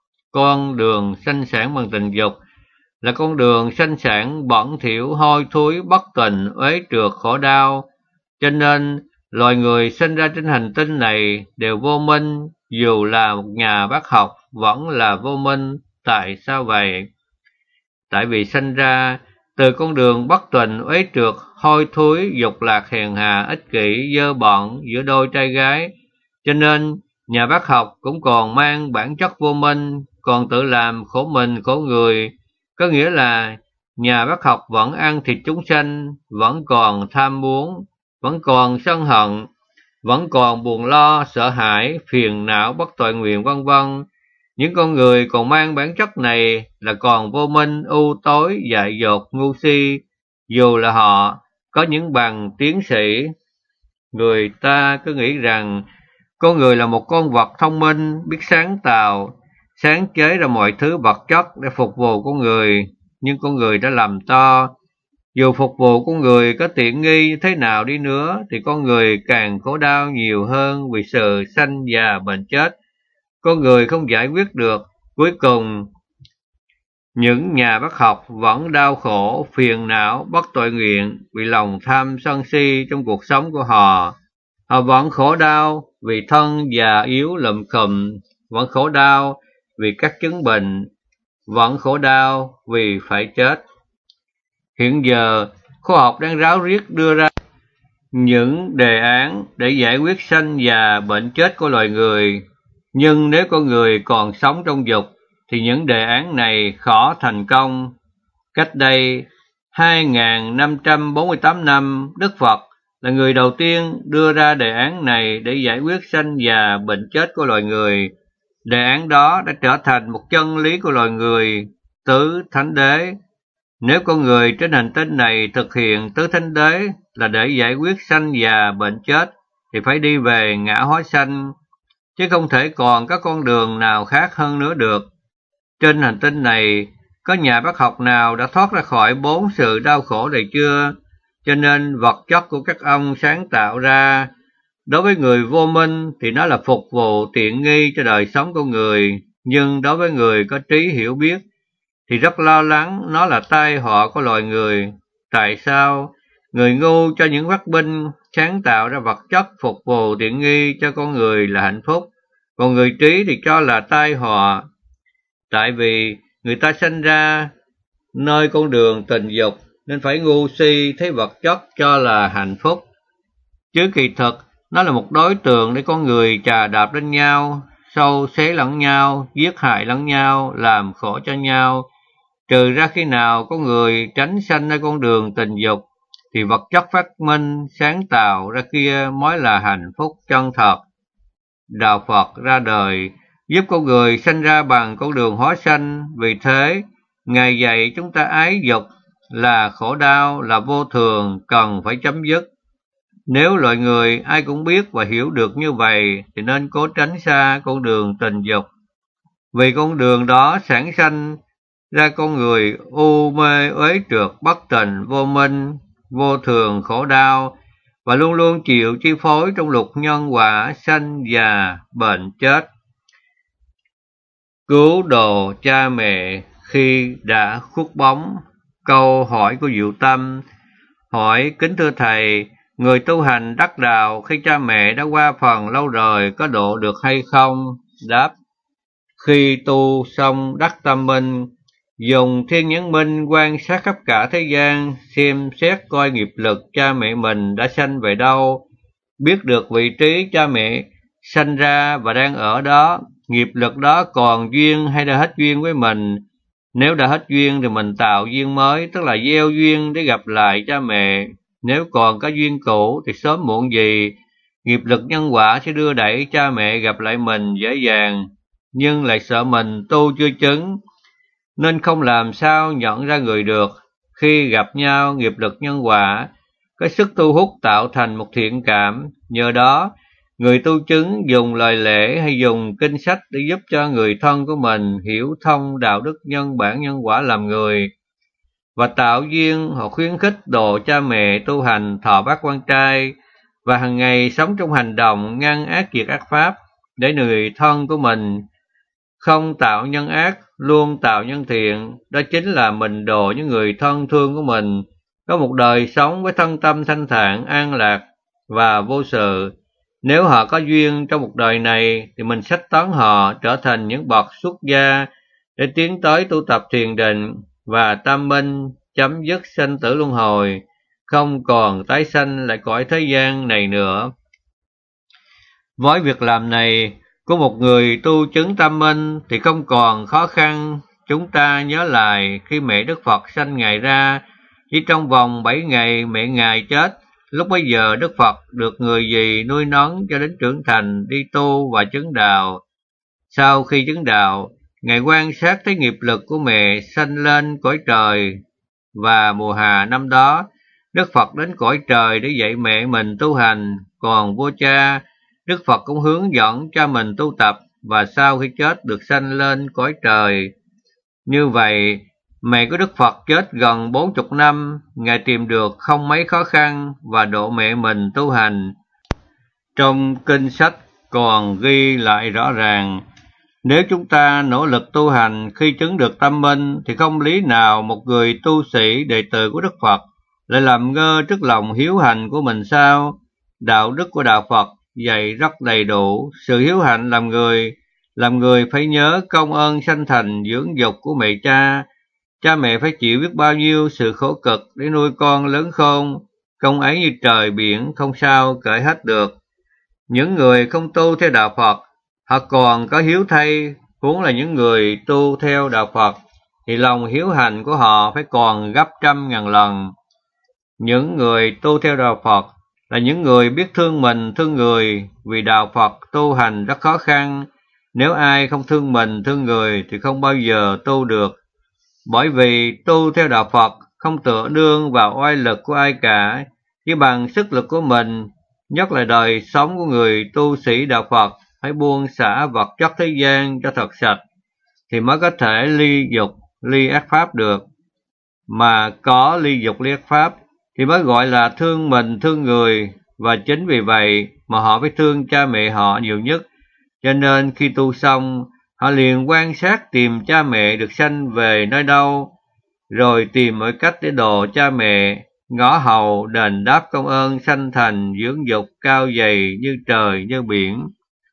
Con đường sanh sản bằng tình dục là con đường sanh sản bẩn thỉu, hôi thối, bất tịnh, uế trượt, khổ đau. Cho nên, loài người sinh ra trên hành tinh này đều vô minh, dù là một nhà bác học vẫn là vô minh. Tại sao vậy? Tại vì sinh ra từ con đường bất tịnh, uế trượt, hôi thối, dục lạc, hèn hà, ích kỷ, dơ bẩn giữa đôi trai gái. Cho nên, nhà bác học cũng còn mang bản chất vô minh, còn tự làm khổ mình khổ người. Có nghĩa là nhà bác học vẫn ăn thịt chúng sanh, vẫn còn tham muốn, vẫn còn sân hận, vẫn còn buồn lo, sợ hãi, phiền não, bất toại nguyện, vân vân. Những con người còn mang bản chất này là còn vô minh, u tối, dại dột, ngu si, dù là họ có những bằng tiến sĩ. Người ta cứ nghĩ rằng con người là một con vật thông minh, biết sáng tạo, sáng chế ra mọi thứ vật chất để phục vụ con người. Nhưng con người đã lầm to. Dù phục vụ con người có tiện nghi như thế nào đi nữa, thì con người càng khổ đau nhiều hơn vì sự sanh già bệnh chết. Con người không giải quyết được. Cuối cùng, những nhà bác học vẫn đau khổ, phiền não, bất toại nguyện vì lòng tham sân si trong cuộc sống của họ. Họ vẫn khổ đau vì thân già yếu lụm khùm, vẫn khổ đau vì các chứng bệnh, vẫn khổ đau vì phải chết. Hiện giờ, khoa học đang ráo riết đưa ra những đề án để giải quyết sanh già bệnh chết của loài người. Nhưng nếu con người còn sống trong dục, thì những đề án này khó thành công. Cách đây hai nghìn năm trăm bốn mươi tám năm, Đức Phật là người đầu tiên đưa ra đề án này để giải quyết sanh già bệnh chết của loài người. Đề án đó đã trở thành một chân lý của loài người, tứ thánh đế. Nếu con người trên hành tinh này thực hiện tứ thánh đế là để giải quyết sanh già bệnh chết, thì phải đi về ngã hóa sanh, chứ không thể còn có con đường nào khác hơn nữa được. Trên hành tinh này, có nhà bác học nào đã thoát ra khỏi bốn sự đau khổ này chưa? Cho nên vật chất của các ông sáng tạo ra Đối với người vô minh thì nó là phục vụ tiện nghi cho đời sống con người, nhưng đối với người có trí hiểu biết thì rất lo lắng nó là tai họa của loài người. Tại sao? Người ngu cho những phát minh sáng tạo ra vật chất phục vụ tiện nghi cho con người là hạnh phúc, còn người trí thì cho là tai họa. Tại vì người ta sinh ra nơi con đường tình dục nên phải ngu si thấy vật chất cho là hạnh phúc. Chứ kỳ thực nó là một đối tượng để con người chà đạp lên nhau, sâu xé lẫn nhau, giết hại lẫn nhau, làm khổ cho nhau. Trừ ra khi nào có người tránh sanh nơi con đường tình dục thì vật chất phát minh sáng tạo ra kia mới là hạnh phúc chân thật. Đạo Phật ra đời giúp con người sanh ra bằng con đường hóa sanh, vì thế Ngài dạy chúng ta ái dục là khổ đau, là vô thường, cần phải chấm dứt. Nếu loài người ai cũng biết và hiểu được như vậy thì nên cố tránh xa con đường tình dục, vì con đường đó sản sanh ra con người u mê uế trượt, bất tịnh, vô minh, vô thường, khổ đau, và luôn luôn chịu chi phối trong luật nhân quả sanh già bệnh chết. Cứu độ cha mẹ khi đã khuất bóng. Câu hỏi của Diệu Tâm hỏi: kính thưa thầy, người tu hành đắc đạo khi cha mẹ đã qua phần lâu rồi có độ được hay không? Đáp: khi tu xong đắc tâm minh, dùng thiên nhãn minh quan sát khắp cả thế gian, xem xét coi nghiệp lực cha mẹ mình đã sanh về đâu, biết được vị trí cha mẹ sanh ra và đang ở đó, nghiệp lực đó còn duyên hay đã hết duyên với mình. Nếu đã hết duyên thì mình tạo duyên mới, tức là gieo duyên để gặp lại cha mẹ. Nếu còn có duyên cũ thì sớm muộn gì nghiệp lực nhân quả sẽ đưa đẩy cha mẹ gặp lại mình dễ dàng, nhưng lại sợ mình tu chưa chứng nên không làm sao nhận ra người được. Khi gặp nhau, nghiệp lực nhân quả có sức thu hút tạo thành một thiện cảm, nhờ đó người tu chứng dùng lời lẽ hay dùng kinh sách để giúp cho người thân của mình hiểu thông đạo đức nhân bản nhân quả làm người và tạo duyên. Họ khuyến khích độ cha mẹ tu hành thọ bát quan trai và hàng ngày sống trong hành động ngăn ác diệt ác pháp, để người thân của mình không tạo nhân ác, luôn tạo nhân thiện. Đó chính là mình độ những người thân thương của mình có một đời sống với thân tâm thanh thản, an lạc và vô sự. Nếu họ có duyên trong một đời này thì mình xách tấn họ trở thành những bậc xuất gia để tiến tới tu tập thiền định và tam minh, chấm dứt sanh tử luân hồi, không còn tái sanh lại cõi thế gian này nữa. Với việc làm này của một người tu chứng tam minh thì không còn khó khăn. Chúng ta nhớ lại khi mẹ Đức Phật sanh Ngài ra, chỉ trong vòng bảy ngày mẹ Ngài chết. Lúc bấy giờ Đức Phật được người gì nuôi nấng cho đến trưởng thành, đi tu và chứng đạo. Sau khi chứng đạo, Ngài quan sát thấy nghiệp lực của mẹ sanh lên cõi trời, và mùa hạ năm đó Đức Phật đến cõi trời để dạy mẹ mình tu hành. Còn vua cha, Đức Phật cũng hướng dẫn cho mình tu tập, và sau khi chết được sanh lên cõi trời. Như vậy, mẹ của Đức Phật chết gần bốn mươi năm, Ngài tìm được không mấy khó khăn và độ mẹ mình tu hành. Trong kinh sách còn ghi lại rõ ràng, nếu chúng ta nỗ lực tu hành khi chứng được tâm minh thì không lý nào một người tu sĩ đệ tử của Đức Phật lại làm ngơ trước lòng hiếu hành của mình sao? Đạo đức của Đạo Phật dạy rất đầy đủ sự hiếu hạnh làm người. Làm người phải nhớ công ơn sanh thành dưỡng dục của mẹ cha. Cha mẹ phải chịu biết bao nhiêu sự khổ cực để nuôi con lớn khôn. Công ấy như trời biển, không sao kể hết được. Những người không tu theo Đạo Phật, họ còn có hiếu thay, huống là những người tu theo Đạo Phật thì lòng hiếu hành của họ phải còn gấp trăm ngàn lần. Những người tu theo Đạo Phật là những người biết thương mình, thương người, vì Đạo Phật tu hành rất khó khăn. Nếu ai không thương mình, thương người thì không bao giờ tu được. Bởi vì tu theo Đạo Phật không tựa nương vào oai lực của ai cả, chỉ bằng sức lực của mình. Nhất là đời sống của người tu sĩ Đạo Phật phải buông xả vật chất thế gian cho thật sạch, thì mới có thể ly dục, ly ác pháp được. Mà có ly dục ly ác pháp thì mới gọi là thương mình, thương người. Và chính vì vậy mà họ phải thương cha mẹ họ nhiều nhất. Cho nên khi tu xong, họ liền quan sát tìm cha mẹ được sanh về nơi đâu, rồi tìm mọi cách để độ cha mẹ, ngõ hầu đền đáp công ơn sanh thành dưỡng dục cao dày như trời như biển.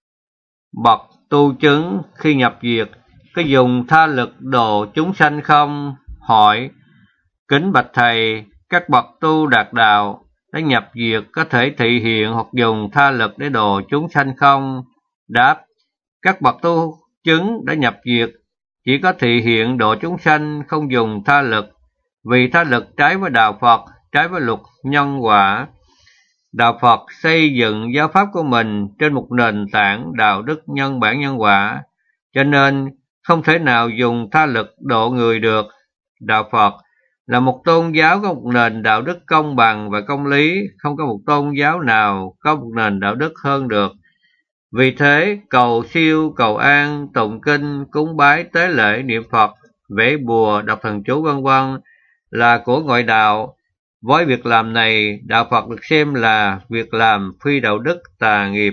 Bậc tu chứng khi nhập diệt có dùng tha lực độ chúng sanh không? Hỏi: kính bạch thầy, các bậc tu đạt đạo đã nhập diệt có thể thị hiện hoặc dùng tha lực để độ chúng sanh không? Đáp: các bậc tu chứng đã nhập diệt chỉ có thị hiện độ chúng sanh, không dùng tha lực, vì tha lực trái với đạo Phật, trái với luật nhân quả. Đạo Phật xây dựng giáo pháp của mình trên một nền tảng đạo đức nhân bản nhân quả, cho nên không thể nào dùng tha lực độ người được. Đạo Phật là một tôn giáo có một nền đạo đức công bằng và công lý, không có một tôn giáo nào có một nền đạo đức hơn được. Vì thế, cầu siêu, cầu an, tụng kinh, cúng bái, tế lễ, niệm Phật, vẽ bùa, đọc thần chú vân vân là của ngoại đạo. Với việc làm này, đạo Phật được xem là việc làm phi đạo đức tà nghiệp.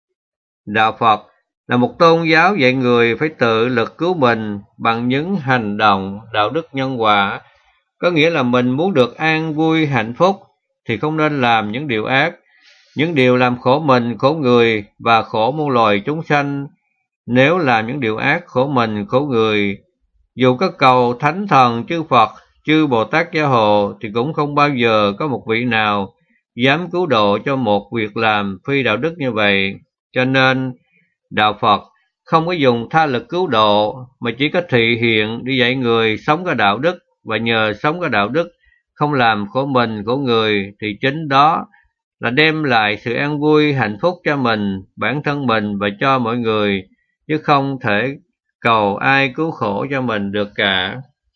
Đạo Phật là một tôn giáo dạy người phải tự lực cứu mình bằng những hành động đạo đức nhân quả, có nghĩa là mình muốn được an vui hạnh phúc thì không nên làm những điều ác, những điều làm khổ mình, khổ người và khổ muôn loài chúng sanh. Nếu làm những điều ác khổ mình, khổ người, dù có cầu thánh thần, chư Phật, chư Bồ Tát Gia Hộ thì cũng không bao giờ có một vị nào dám cứu độ cho một việc làm phi đạo đức như vậy. Cho nên đạo Phật không có dùng tha lực cứu độ, mà chỉ có thị hiện để dạy người sống có đạo đức, và nhờ sống có đạo đức không làm khổ mình, khổ người thì chính đó là đem lại sự an vui hạnh phúc cho mình, bản thân mình và cho mọi người, chứ không thể cầu ai cứu khổ cho mình được cả.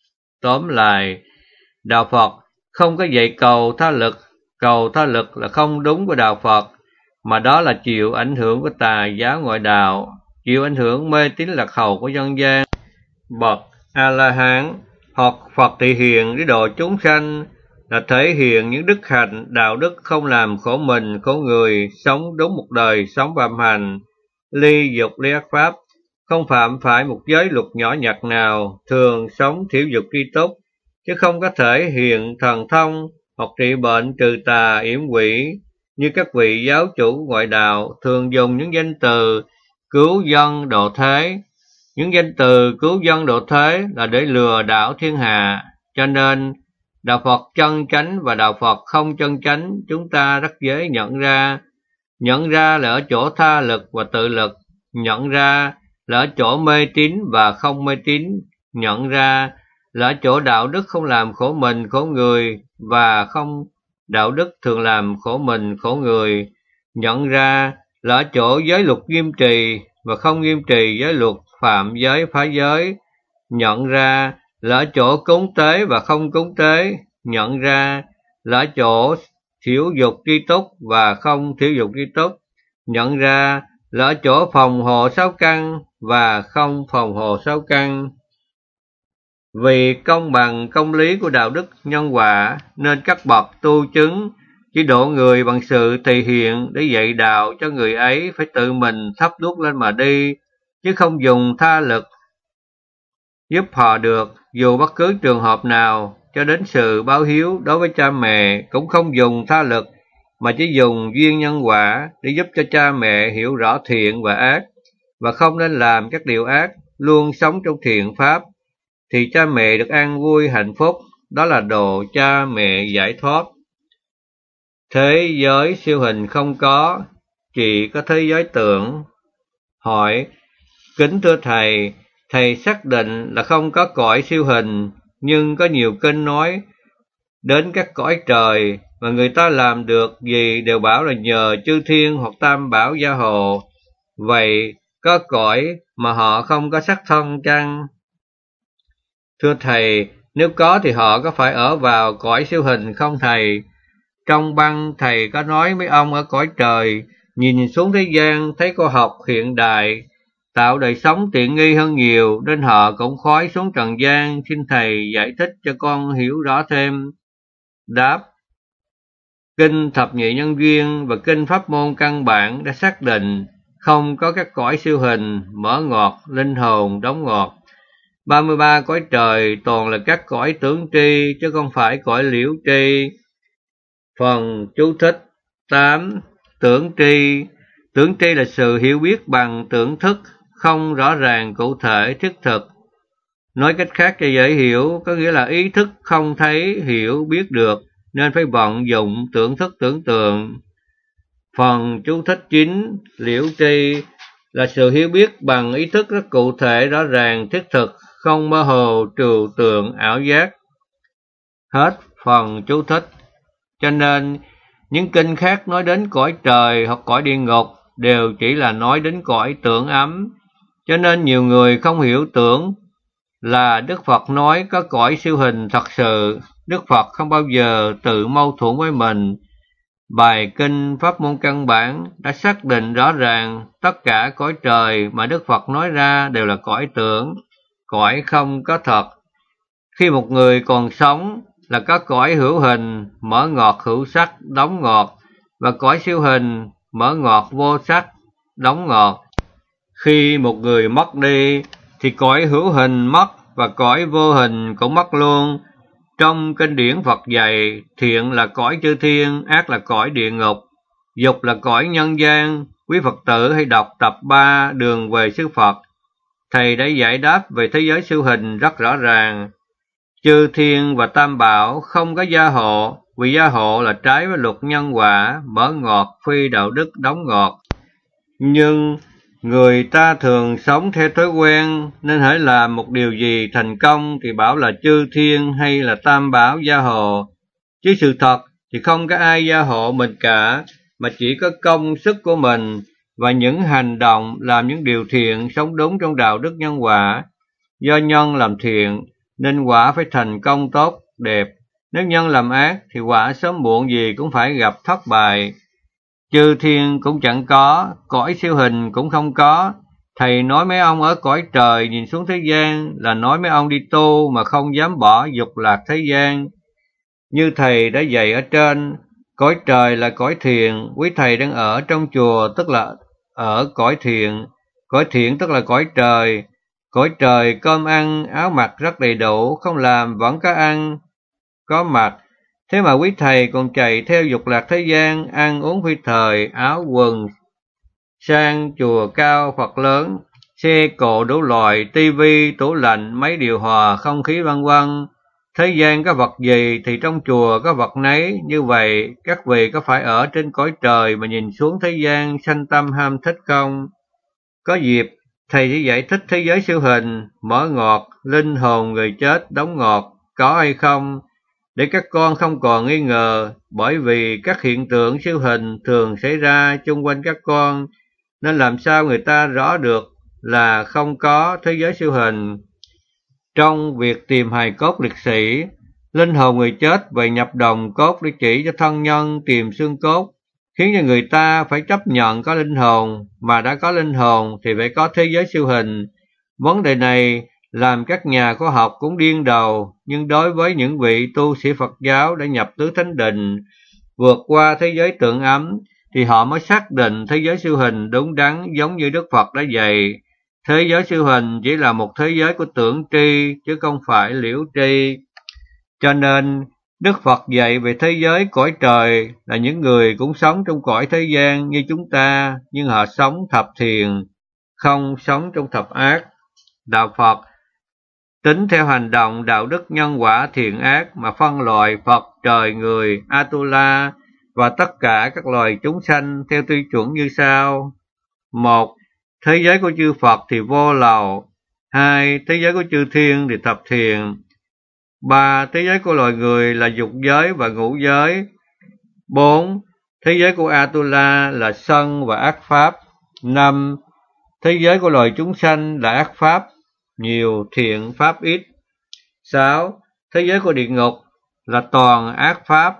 Tóm lại, đạo Phật không có dạy cầu tha lực. Cầu tha lực là không đúng của đạo Phật, mà đó là chịu ảnh hưởng của tà giáo ngoại đạo, chịu ảnh hưởng mê tín lạc hậu của dân gian. Bậc A-la-hán hoặc Phật thị hiện để độ chúng sanh là thể hiện những đức hạnh đạo đức không làm khổ mình, khổ người, sống đúng một đời sống phạm hạnh, ly dục ly ác pháp, không phạm phải một giới luật nhỏ nhặt nào, thường sống thiểu dục tri túc, chứ không có thể hiện thần thông hoặc trị bệnh trừ tà yểm quỷ như các vị giáo chủ ngoại đạo thường dùng những danh từ cứu dân độ thế. Những danh từ cứu dân độ thế là để lừa đảo thiên hạ, cho nên đạo Phật chân chánh và đạo Phật không chân chánh chúng ta rất dễ nhận ra. Nhận ra là ở chỗ tha lực và tự lực, nhận ra là ở chỗ mê tín và không mê tín, nhận ra là ở chỗ đạo đức không làm khổ mình, khổ người và không đạo đức thường làm khổ mình, khổ người, nhận ra là ở chỗ giới luật nghiêm trì và không nghiêm trì giới luật, phạm giới phá giới, nhận ra là ở chỗ cúng tế và không cúng tế, nhận ra là ở chỗ thiểu dục tri túc và không thiểu dục tri túc, nhận ra là ở chỗ phòng hộ sáu căn và không phòng hộ sáu căn. Vì công bằng công lý của đạo đức nhân quả nên các bậc tu chứng chỉ độ người bằng sự thể hiện để dạy đạo cho người ấy phải tự mình thắp đuốc lên mà đi, chứ không dùng tha lực giúp họ được. Dù bất cứ trường hợp nào, cho đến sự báo hiếu đối với cha mẹ cũng không dùng tha lực, mà chỉ dùng duyên nhân quả để giúp cho cha mẹ hiểu rõ thiện và ác, và không nên làm các điều ác, luôn sống trong thiện pháp, thì cha mẹ được an vui hạnh phúc, đó là độ cha mẹ giải thoát. Thế giới siêu hình không có, chỉ có thế giới tưởng. Hỏi: kính thưa thầy, thầy xác định là không có cõi siêu hình, nhưng có nhiều kinh nói đến các cõi trời, mà người ta làm được gì đều bảo là nhờ chư thiên hoặc tam bảo gia hộ. Vậy có cõi mà họ không có sắc thân chăng? Thưa thầy, nếu có thì họ có phải ở vào cõi siêu hình không thầy? Trong băng thầy có nói mấy ông ở cõi trời nhìn xuống thế gian thấy khoa học hiện đại tạo đời sống tiện nghi hơn nhiều, nên họ cũng khói xuống trần gian. Xin thầy giải thích cho con hiểu rõ thêm. Đáp: Kinh Thập Nhị Nhân Duyên và Kinh Pháp Môn Căn Bản đã xác định không có các cõi siêu hình, mở ngọt, linh hồn, đóng ngọt. ba mươi ba cõi trời toàn là các cõi tưởng tri, chứ không phải cõi liễu tri. Phần chú thích tám. Tưởng tri. Tưởng tri là sự hiểu biết bằng tưởng thức, không rõ ràng, cụ thể, thiết thực. Nói cách khác cho dễ hiểu, có nghĩa là ý thức không thấy, hiểu, biết được, nên phải vận dụng tưởng thức tưởng tượng. Phần chú thích chín. Liễu tri là sự hiểu biết bằng ý thức rất cụ thể, rõ ràng, thiết thực, không mơ hồ, trừu tượng, ảo giác. Hết phần chú thích. Cho nên, những kinh khác nói đến cõi trời hoặc cõi địa ngục đều chỉ là nói đến cõi tưởng ấm. Cho nên nhiều người không hiểu tưởng là Đức Phật nói có cõi siêu hình thật sự. Đức Phật không bao giờ tự mâu thuẫn với mình. Bài kinh Pháp Môn Căn Bản đã xác định rõ ràng tất cả cõi trời mà Đức Phật nói ra đều là cõi tưởng, cõi không có thật. Khi một người còn sống là có cõi hữu hình, mở ngọt hữu sắc, đóng ngọt, và cõi siêu hình, mở ngọt vô sắc, đóng ngọt. Khi một người mất đi thì cõi hữu hình mất và cõi vô hình cũng mất luôn. Trong kinh điển Phật dạy, thiện là cõi chư thiên, ác là cõi địa ngục, dục là cõi nhân gian. Quý Phật tử hãy đọc tập ba Đường về xứ Phật. Thầy đã giải đáp về thế giới siêu hình rất rõ ràng. Chư thiên và tam bảo không có gia hộ, vì gia hộ là trái với luật nhân quả, mở ngọt, phi đạo đức, đóng ngọt. Nhưng người ta thường sống theo thói quen, nên hãy làm một điều gì thành công thì bảo là chư thiên hay là tam bảo gia hộ. Chứ sự thật thì không có ai gia hộ mình cả, mà chỉ có công sức của mình và những hành động làm những điều thiện, sống đúng trong đạo đức nhân quả. Do nhân làm thiện nên quả phải thành công tốt, đẹp. Nếu nhân làm ác thì quả sớm muộn gì cũng phải gặp thất bại. Chư thiên cũng chẳng có, cõi siêu hình cũng không có. Thầy nói mấy ông ở cõi trời nhìn xuống thế gian là nói mấy ông đi tu mà không dám bỏ dục lạc thế gian. Như thầy đã dạy ở trên, cõi trời là cõi thiện, quý thầy đang ở trong chùa tức là ở cõi thiện, cõi thiện tức là cõi trời. Cõi trời cơm ăn, áo mặc rất đầy đủ, không làm vẫn có ăn, có mặc. Thế mà quý thầy còn chạy theo dục lạc thế gian, ăn uống phi thời, áo quần sang, chùa cao, Phật lớn, xe cộ đủ loại, tivi, tủ lạnh, máy điều hòa, không khí vân vân. Thế gian có vật gì thì trong chùa có vật nấy. Như vậy, các vị có phải ở trên cõi trời mà nhìn xuống thế gian sanh tâm ham thích không? Có dịp, thầy sẽ giải thích thế giới siêu hình, mở ngọt, linh hồn người chết, đóng ngọt, có hay không, để các con không còn nghi ngờ, bởi vì các hiện tượng siêu hình thường xảy ra chung quanh các con, nên làm sao người ta rõ được là không có thế giới siêu hình. Trong việc tìm hài cốt liệt sĩ, linh hồn người chết về nhập đồng cốt để chỉ cho thân nhân tìm xương cốt, khiến cho người ta phải chấp nhận có linh hồn, mà đã có linh hồn thì phải có thế giới siêu hình. Vấn đề này làm các nhà khoa học cũng điên đầu, nhưng đối với những vị tu sĩ Phật giáo đã nhập tứ thánh định, vượt qua thế giới tượng ấm, thì họ mới xác định thế giới siêu hình đúng đắn giống như Đức Phật đã dạy. Thế giới siêu hình chỉ là một thế giới của tưởng tri, chứ không phải liễu tri. Cho nên, Đức Phật dạy về thế giới cõi trời là những người cũng sống trong cõi thế gian như chúng ta, nhưng họ sống thập thiền, không sống trong thập ác. Đạo Phật tính theo hành động, đạo đức, nhân quả, thiện ác mà phân loại Phật, trời, người, Atula và tất cả các loài chúng sanh theo tiêu chuẩn như sau. Một, thế giới của chư Phật thì vô lậu. Hai, thế giới của chư thiên thì thập thiền. Ba, thế giới của loài người là dục giới và ngũ giới. Bốn, thế giới của Atula là sân và ác pháp. Năm, thế giới của loài chúng sanh là ác pháp nhiều, thiện pháp ít. Sáu, thế giới của địa ngục là toàn ác pháp.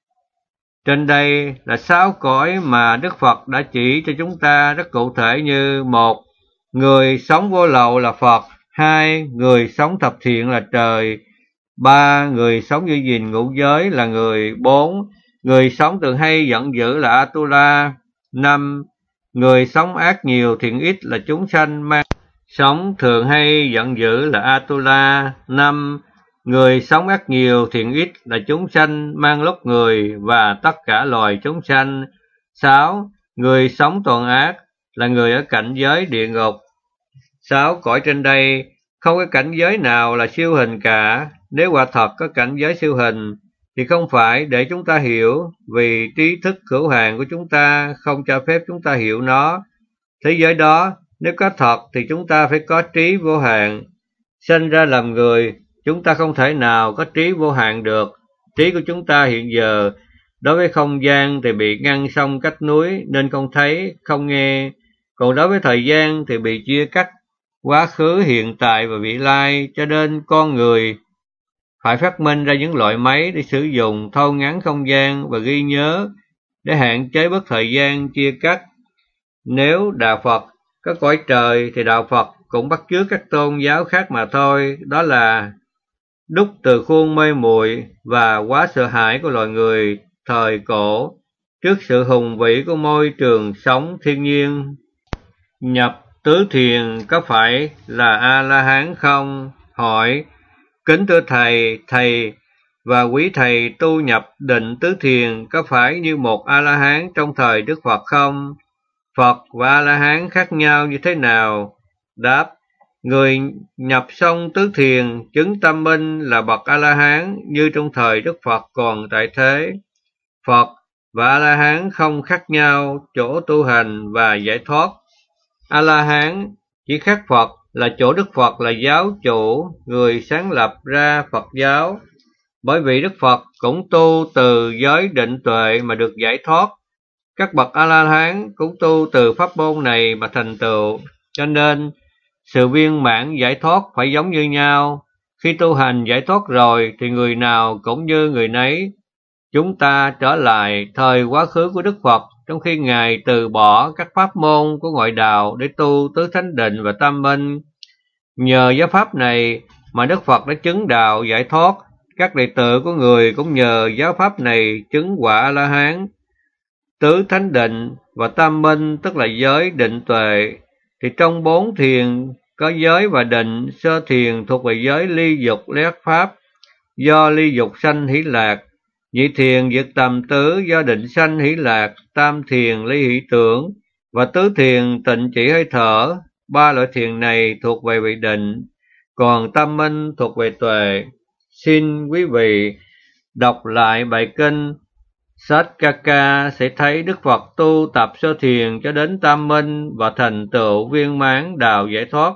Trên đây là sáu cõi mà Đức Phật đã chỉ cho chúng ta rất cụ thể như: một, người sống vô lậu là Phật. Hai, người sống thập thiện là trời. Ba, người sống giữ gìn ngũ giới là người. Bốn, người sống thường hay giận dữ là Atula. Năm, người sống ác nhiều thiện ít là chúng sanh mang sống thường hay giận dữ là Atula. Năm, người sống ác nhiều thiện ít là chúng sanh mang lốc người và tất cả loài chúng sanh. Sáu, người sống toàn ác là người ở cảnh giới địa ngục. Sáu, cõi trên đây không có cảnh giới nào là siêu hình cả. Nếu quả thật có cảnh giới siêu hình thì không phải để chúng ta hiểu, vì trí thức hữu hạn của chúng ta không cho phép chúng ta hiểu nó. Thế giới đó nếu có thật thì chúng ta phải có trí vô hạn. Sinh ra làm người, chúng ta không thể nào có trí vô hạn được. Trí của chúng ta hiện giờ đối với không gian thì bị ngăn sông cách núi nên không thấy, không nghe. Còn đối với thời gian thì bị chia cắt quá khứ, hiện tại và vị lai, cho nên con người phải phát minh ra những loại máy để sử dụng thâu ngắn không gian và ghi nhớ để hạn chế bớt thời gian chia cắt. Nếu đạo Phật có cõi trời thì đạo Phật cũng bắt chước các tôn giáo khác mà thôi, đó là đúc từ khuôn mê muội và quá sợ hãi của loài người thời cổ trước sự hùng vĩ của môi trường sống thiên nhiên. Nhập tứ thiền có phải là A-la-hán không? Hỏi: kính thưa thầy, thầy và quý thầy tu nhập định tứ thiền có phải như một A-la-hán trong thời Đức Phật không? Phật và A-la-hán khác nhau như thế nào? Đáp: người nhập xong tứ thiền chứng tâm minh là bậc A-la-hán như trong thời Đức Phật còn tại thế. Phật và A-la-hán không khác nhau chỗ tu hành và giải thoát. A-la-hán chỉ khác Phật là chỗ Đức Phật là giáo chủ, người sáng lập ra Phật giáo. Bởi vì Đức Phật cũng tu từ giới định tuệ mà được giải thoát. Các bậc A-la-hán cũng tu từ pháp môn này mà thành tựu, cho nên sự viên mãn giải thoát phải giống như nhau. Khi tu hành giải thoát rồi thì người nào cũng như người nấy. Chúng ta trở lại thời quá khứ của Đức Phật, trong khi Ngài từ bỏ các pháp môn của ngoại đạo để tu tứ thánh định và tam minh. Nhờ giáo pháp này mà Đức Phật đã chứng đạo giải thoát. Các đệ tử của người cũng nhờ giáo pháp này chứng quả A-la-hán. Tứ thánh định và tam minh tức là giới định tuệ. Thì trong bốn thiền có giới và định. Sơ thiền thuộc về giới ly dục lý ác pháp, do ly dục sanh hỷ lạc. Nhị thiền diệt tầm tứ, do định sanh hỷ lạc. Tam thiền ly hỷ tưởng, và tứ thiền tịnh chỉ hơi thở. Ba loại thiền này thuộc về vị định, còn tam minh thuộc về tuệ. Xin quý vị đọc lại bài kinh Saccaka sẽ thấy Đức Phật tu tập sơ thiền cho đến tam minh và thành tựu viên mãn đạo giải thoát.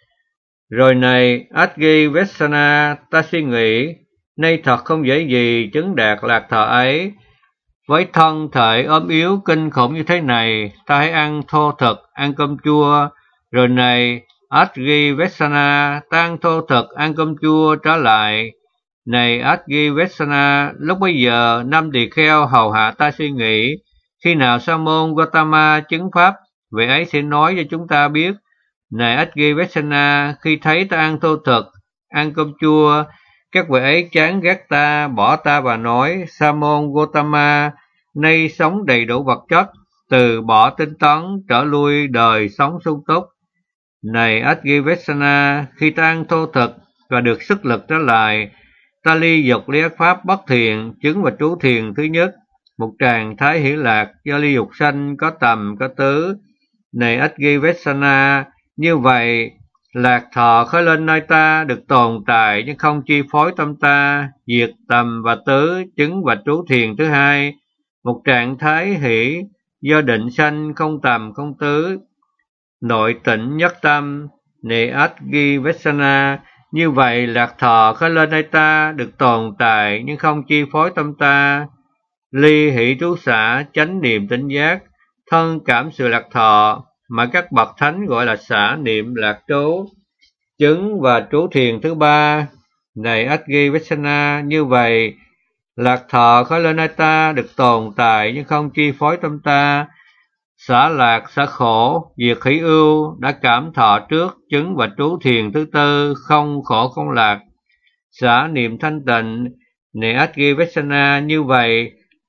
Rồi này Adgivesana, ta suy nghĩ, nay thật không dễ gì chứng đạt lạc thọ ấy. Với thân thể ốm yếu kinh khủng như thế này, ta hãy ăn thô thực, ăn cơm chua. Rồi này Adgivesana, ta ăn thô thực, ăn cơm chua trở lại. Này Adgivesana, lúc bấy giờ năm tỳ kheo hầu hạ ta suy nghĩ, khi nào Sa môn Gotama chứng pháp, vị ấy sẽ nói cho chúng ta biết. Này Adgivesana, khi thấy ta ăn thô thực, ăn cơm chua, các vị ấy chán ghét ta, bỏ ta và nói: Sa môn Gotama, nay sống đầy đủ vật chất, từ bỏ tinh tấn, trở lui đời sống sung túc. Này Adgivesana, khi ta ăn thô thực và được sức lực trở lại, ta ly dục lý ác pháp bất thiện, chứng và trú thiền thứ nhất, một trạng thái hỷ lạc do ly dục sanh, có tầm có tứ. Này Adgivesana, như vậy lạc thọ khởi lên nơi ta, được tồn tại nhưng không chi phối tâm ta. Diệt tầm và tứ, chứng và trú thiền thứ hai, một trạng thái hỷ do định sanh, không tầm không tứ. Nội tịnh nhất tâm. Này Adgivesana, như vậy lạc thọ khởi lên nơi ta, được tồn tại nhưng không chi phối tâm ta. Ly hỷ trú xả, chánh niệm tỉnh giác, thân cảm sự lạc thọ mà các bậc thánh gọi là xả niệm lạc trú. Chứng và trú thiền thứ ba. Này Adgivesana, như vậy lạc thọ khởi lên nơi ta, được tồn tại nhưng không chi phối tâm ta. Xả lạc, xả khổ, diệt hỷ ưu, đã cảm thọ trước. Chứng và trú thiền thứ tư, không khổ không lạc. Xả niệm thanh tịnh. Này Adgivesana, như vậy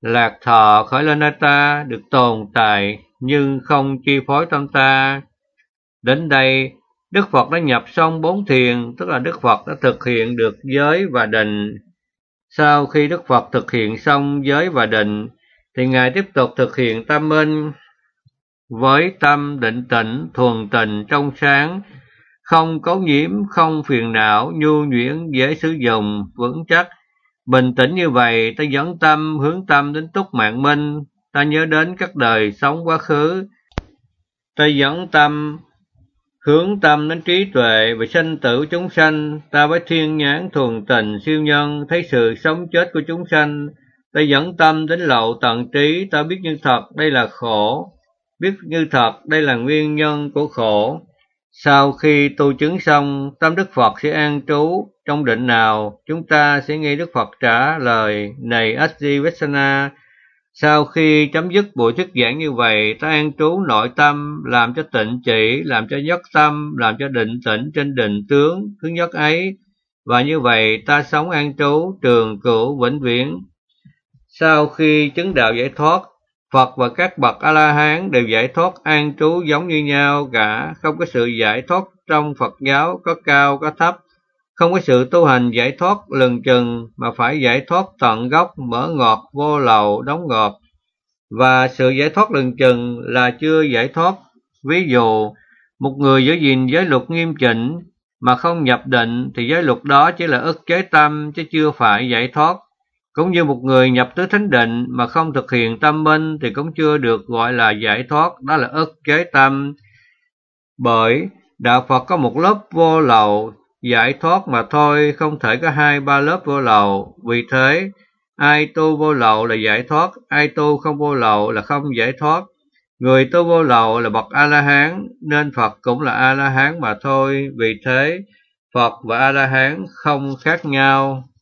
Lạc thọ khởi lên nơi ta, được tồn tại nhưng không chi phối tâm ta. Đến đây, Đức Phật đã nhập xong bốn thiền, tức là Đức Phật đã thực hiện được giới và định. Sau khi Đức Phật thực hiện xong giới và định, thì Ngài tiếp tục thực hiện tam minh với tâm định tĩnh, thuần tình, trong sáng, không cấu nhiễm, không phiền não, nhu nhuyễn, dễ sử dụng, vững chắc. Bình tĩnh như vậy, ta dẫn tâm, hướng tâm đến túc mạng minh, ta nhớ đến các đời sống quá khứ. Ta dẫn tâm, hướng tâm đến trí tuệ về sinh tử chúng sanh, ta với thiên nhãn thuần tình siêu nhân, thấy sự sống chết của chúng sanh. Ta dẫn tâm đến lậu tận trí, ta biết như thật đây là khổ, biết như thật đây là nguyên nhân của khổ. Sau khi tu chứng xong, tâm Đức Phật sẽ an trú trong định nào? Chúng ta sẽ nghe Đức Phật trả lời: Này Ajivesana, sau khi chấm dứt buổi thuyết giảng như vậy, ta an trú nội tâm, làm cho tịnh chỉ, làm cho nhất tâm, làm cho định tĩnh trên định tướng thứ nhất ấy, và như vậy ta sống an trú trường cửu vĩnh viễn. Sau khi chứng đạo giải thoát, Phật và các bậc A-la-hán đều giải thoát an trú giống như nhau cả, không có sự giải thoát trong Phật giáo có cao có thấp, không có sự tu hành giải thoát lừng chừng, mà phải giải thoát tận gốc, mở ngọt vô lậu đóng ngọt. Và sự giải thoát lừng chừng là chưa giải thoát. Ví dụ, một người giữ gìn giới luật nghiêm chỉnh mà không nhập định thì giới luật đó chỉ là ức chế tâm chứ chưa phải giải thoát. Cũng như một người nhập tứ thánh định mà không thực hiện tâm minh thì cũng chưa được gọi là giải thoát, đó là ức chế tâm. Bởi đạo Phật có một lớp vô lậu giải thoát mà thôi, không thể có hai ba lớp vô lậu. Vì thế, ai tu vô lậu là giải thoát, ai tu không vô lậu là không giải thoát. Người tu vô lậu là bậc A-la-hán, nên Phật cũng là A-la-hán mà thôi. Vì thế, Phật và A-la-hán không khác nhau.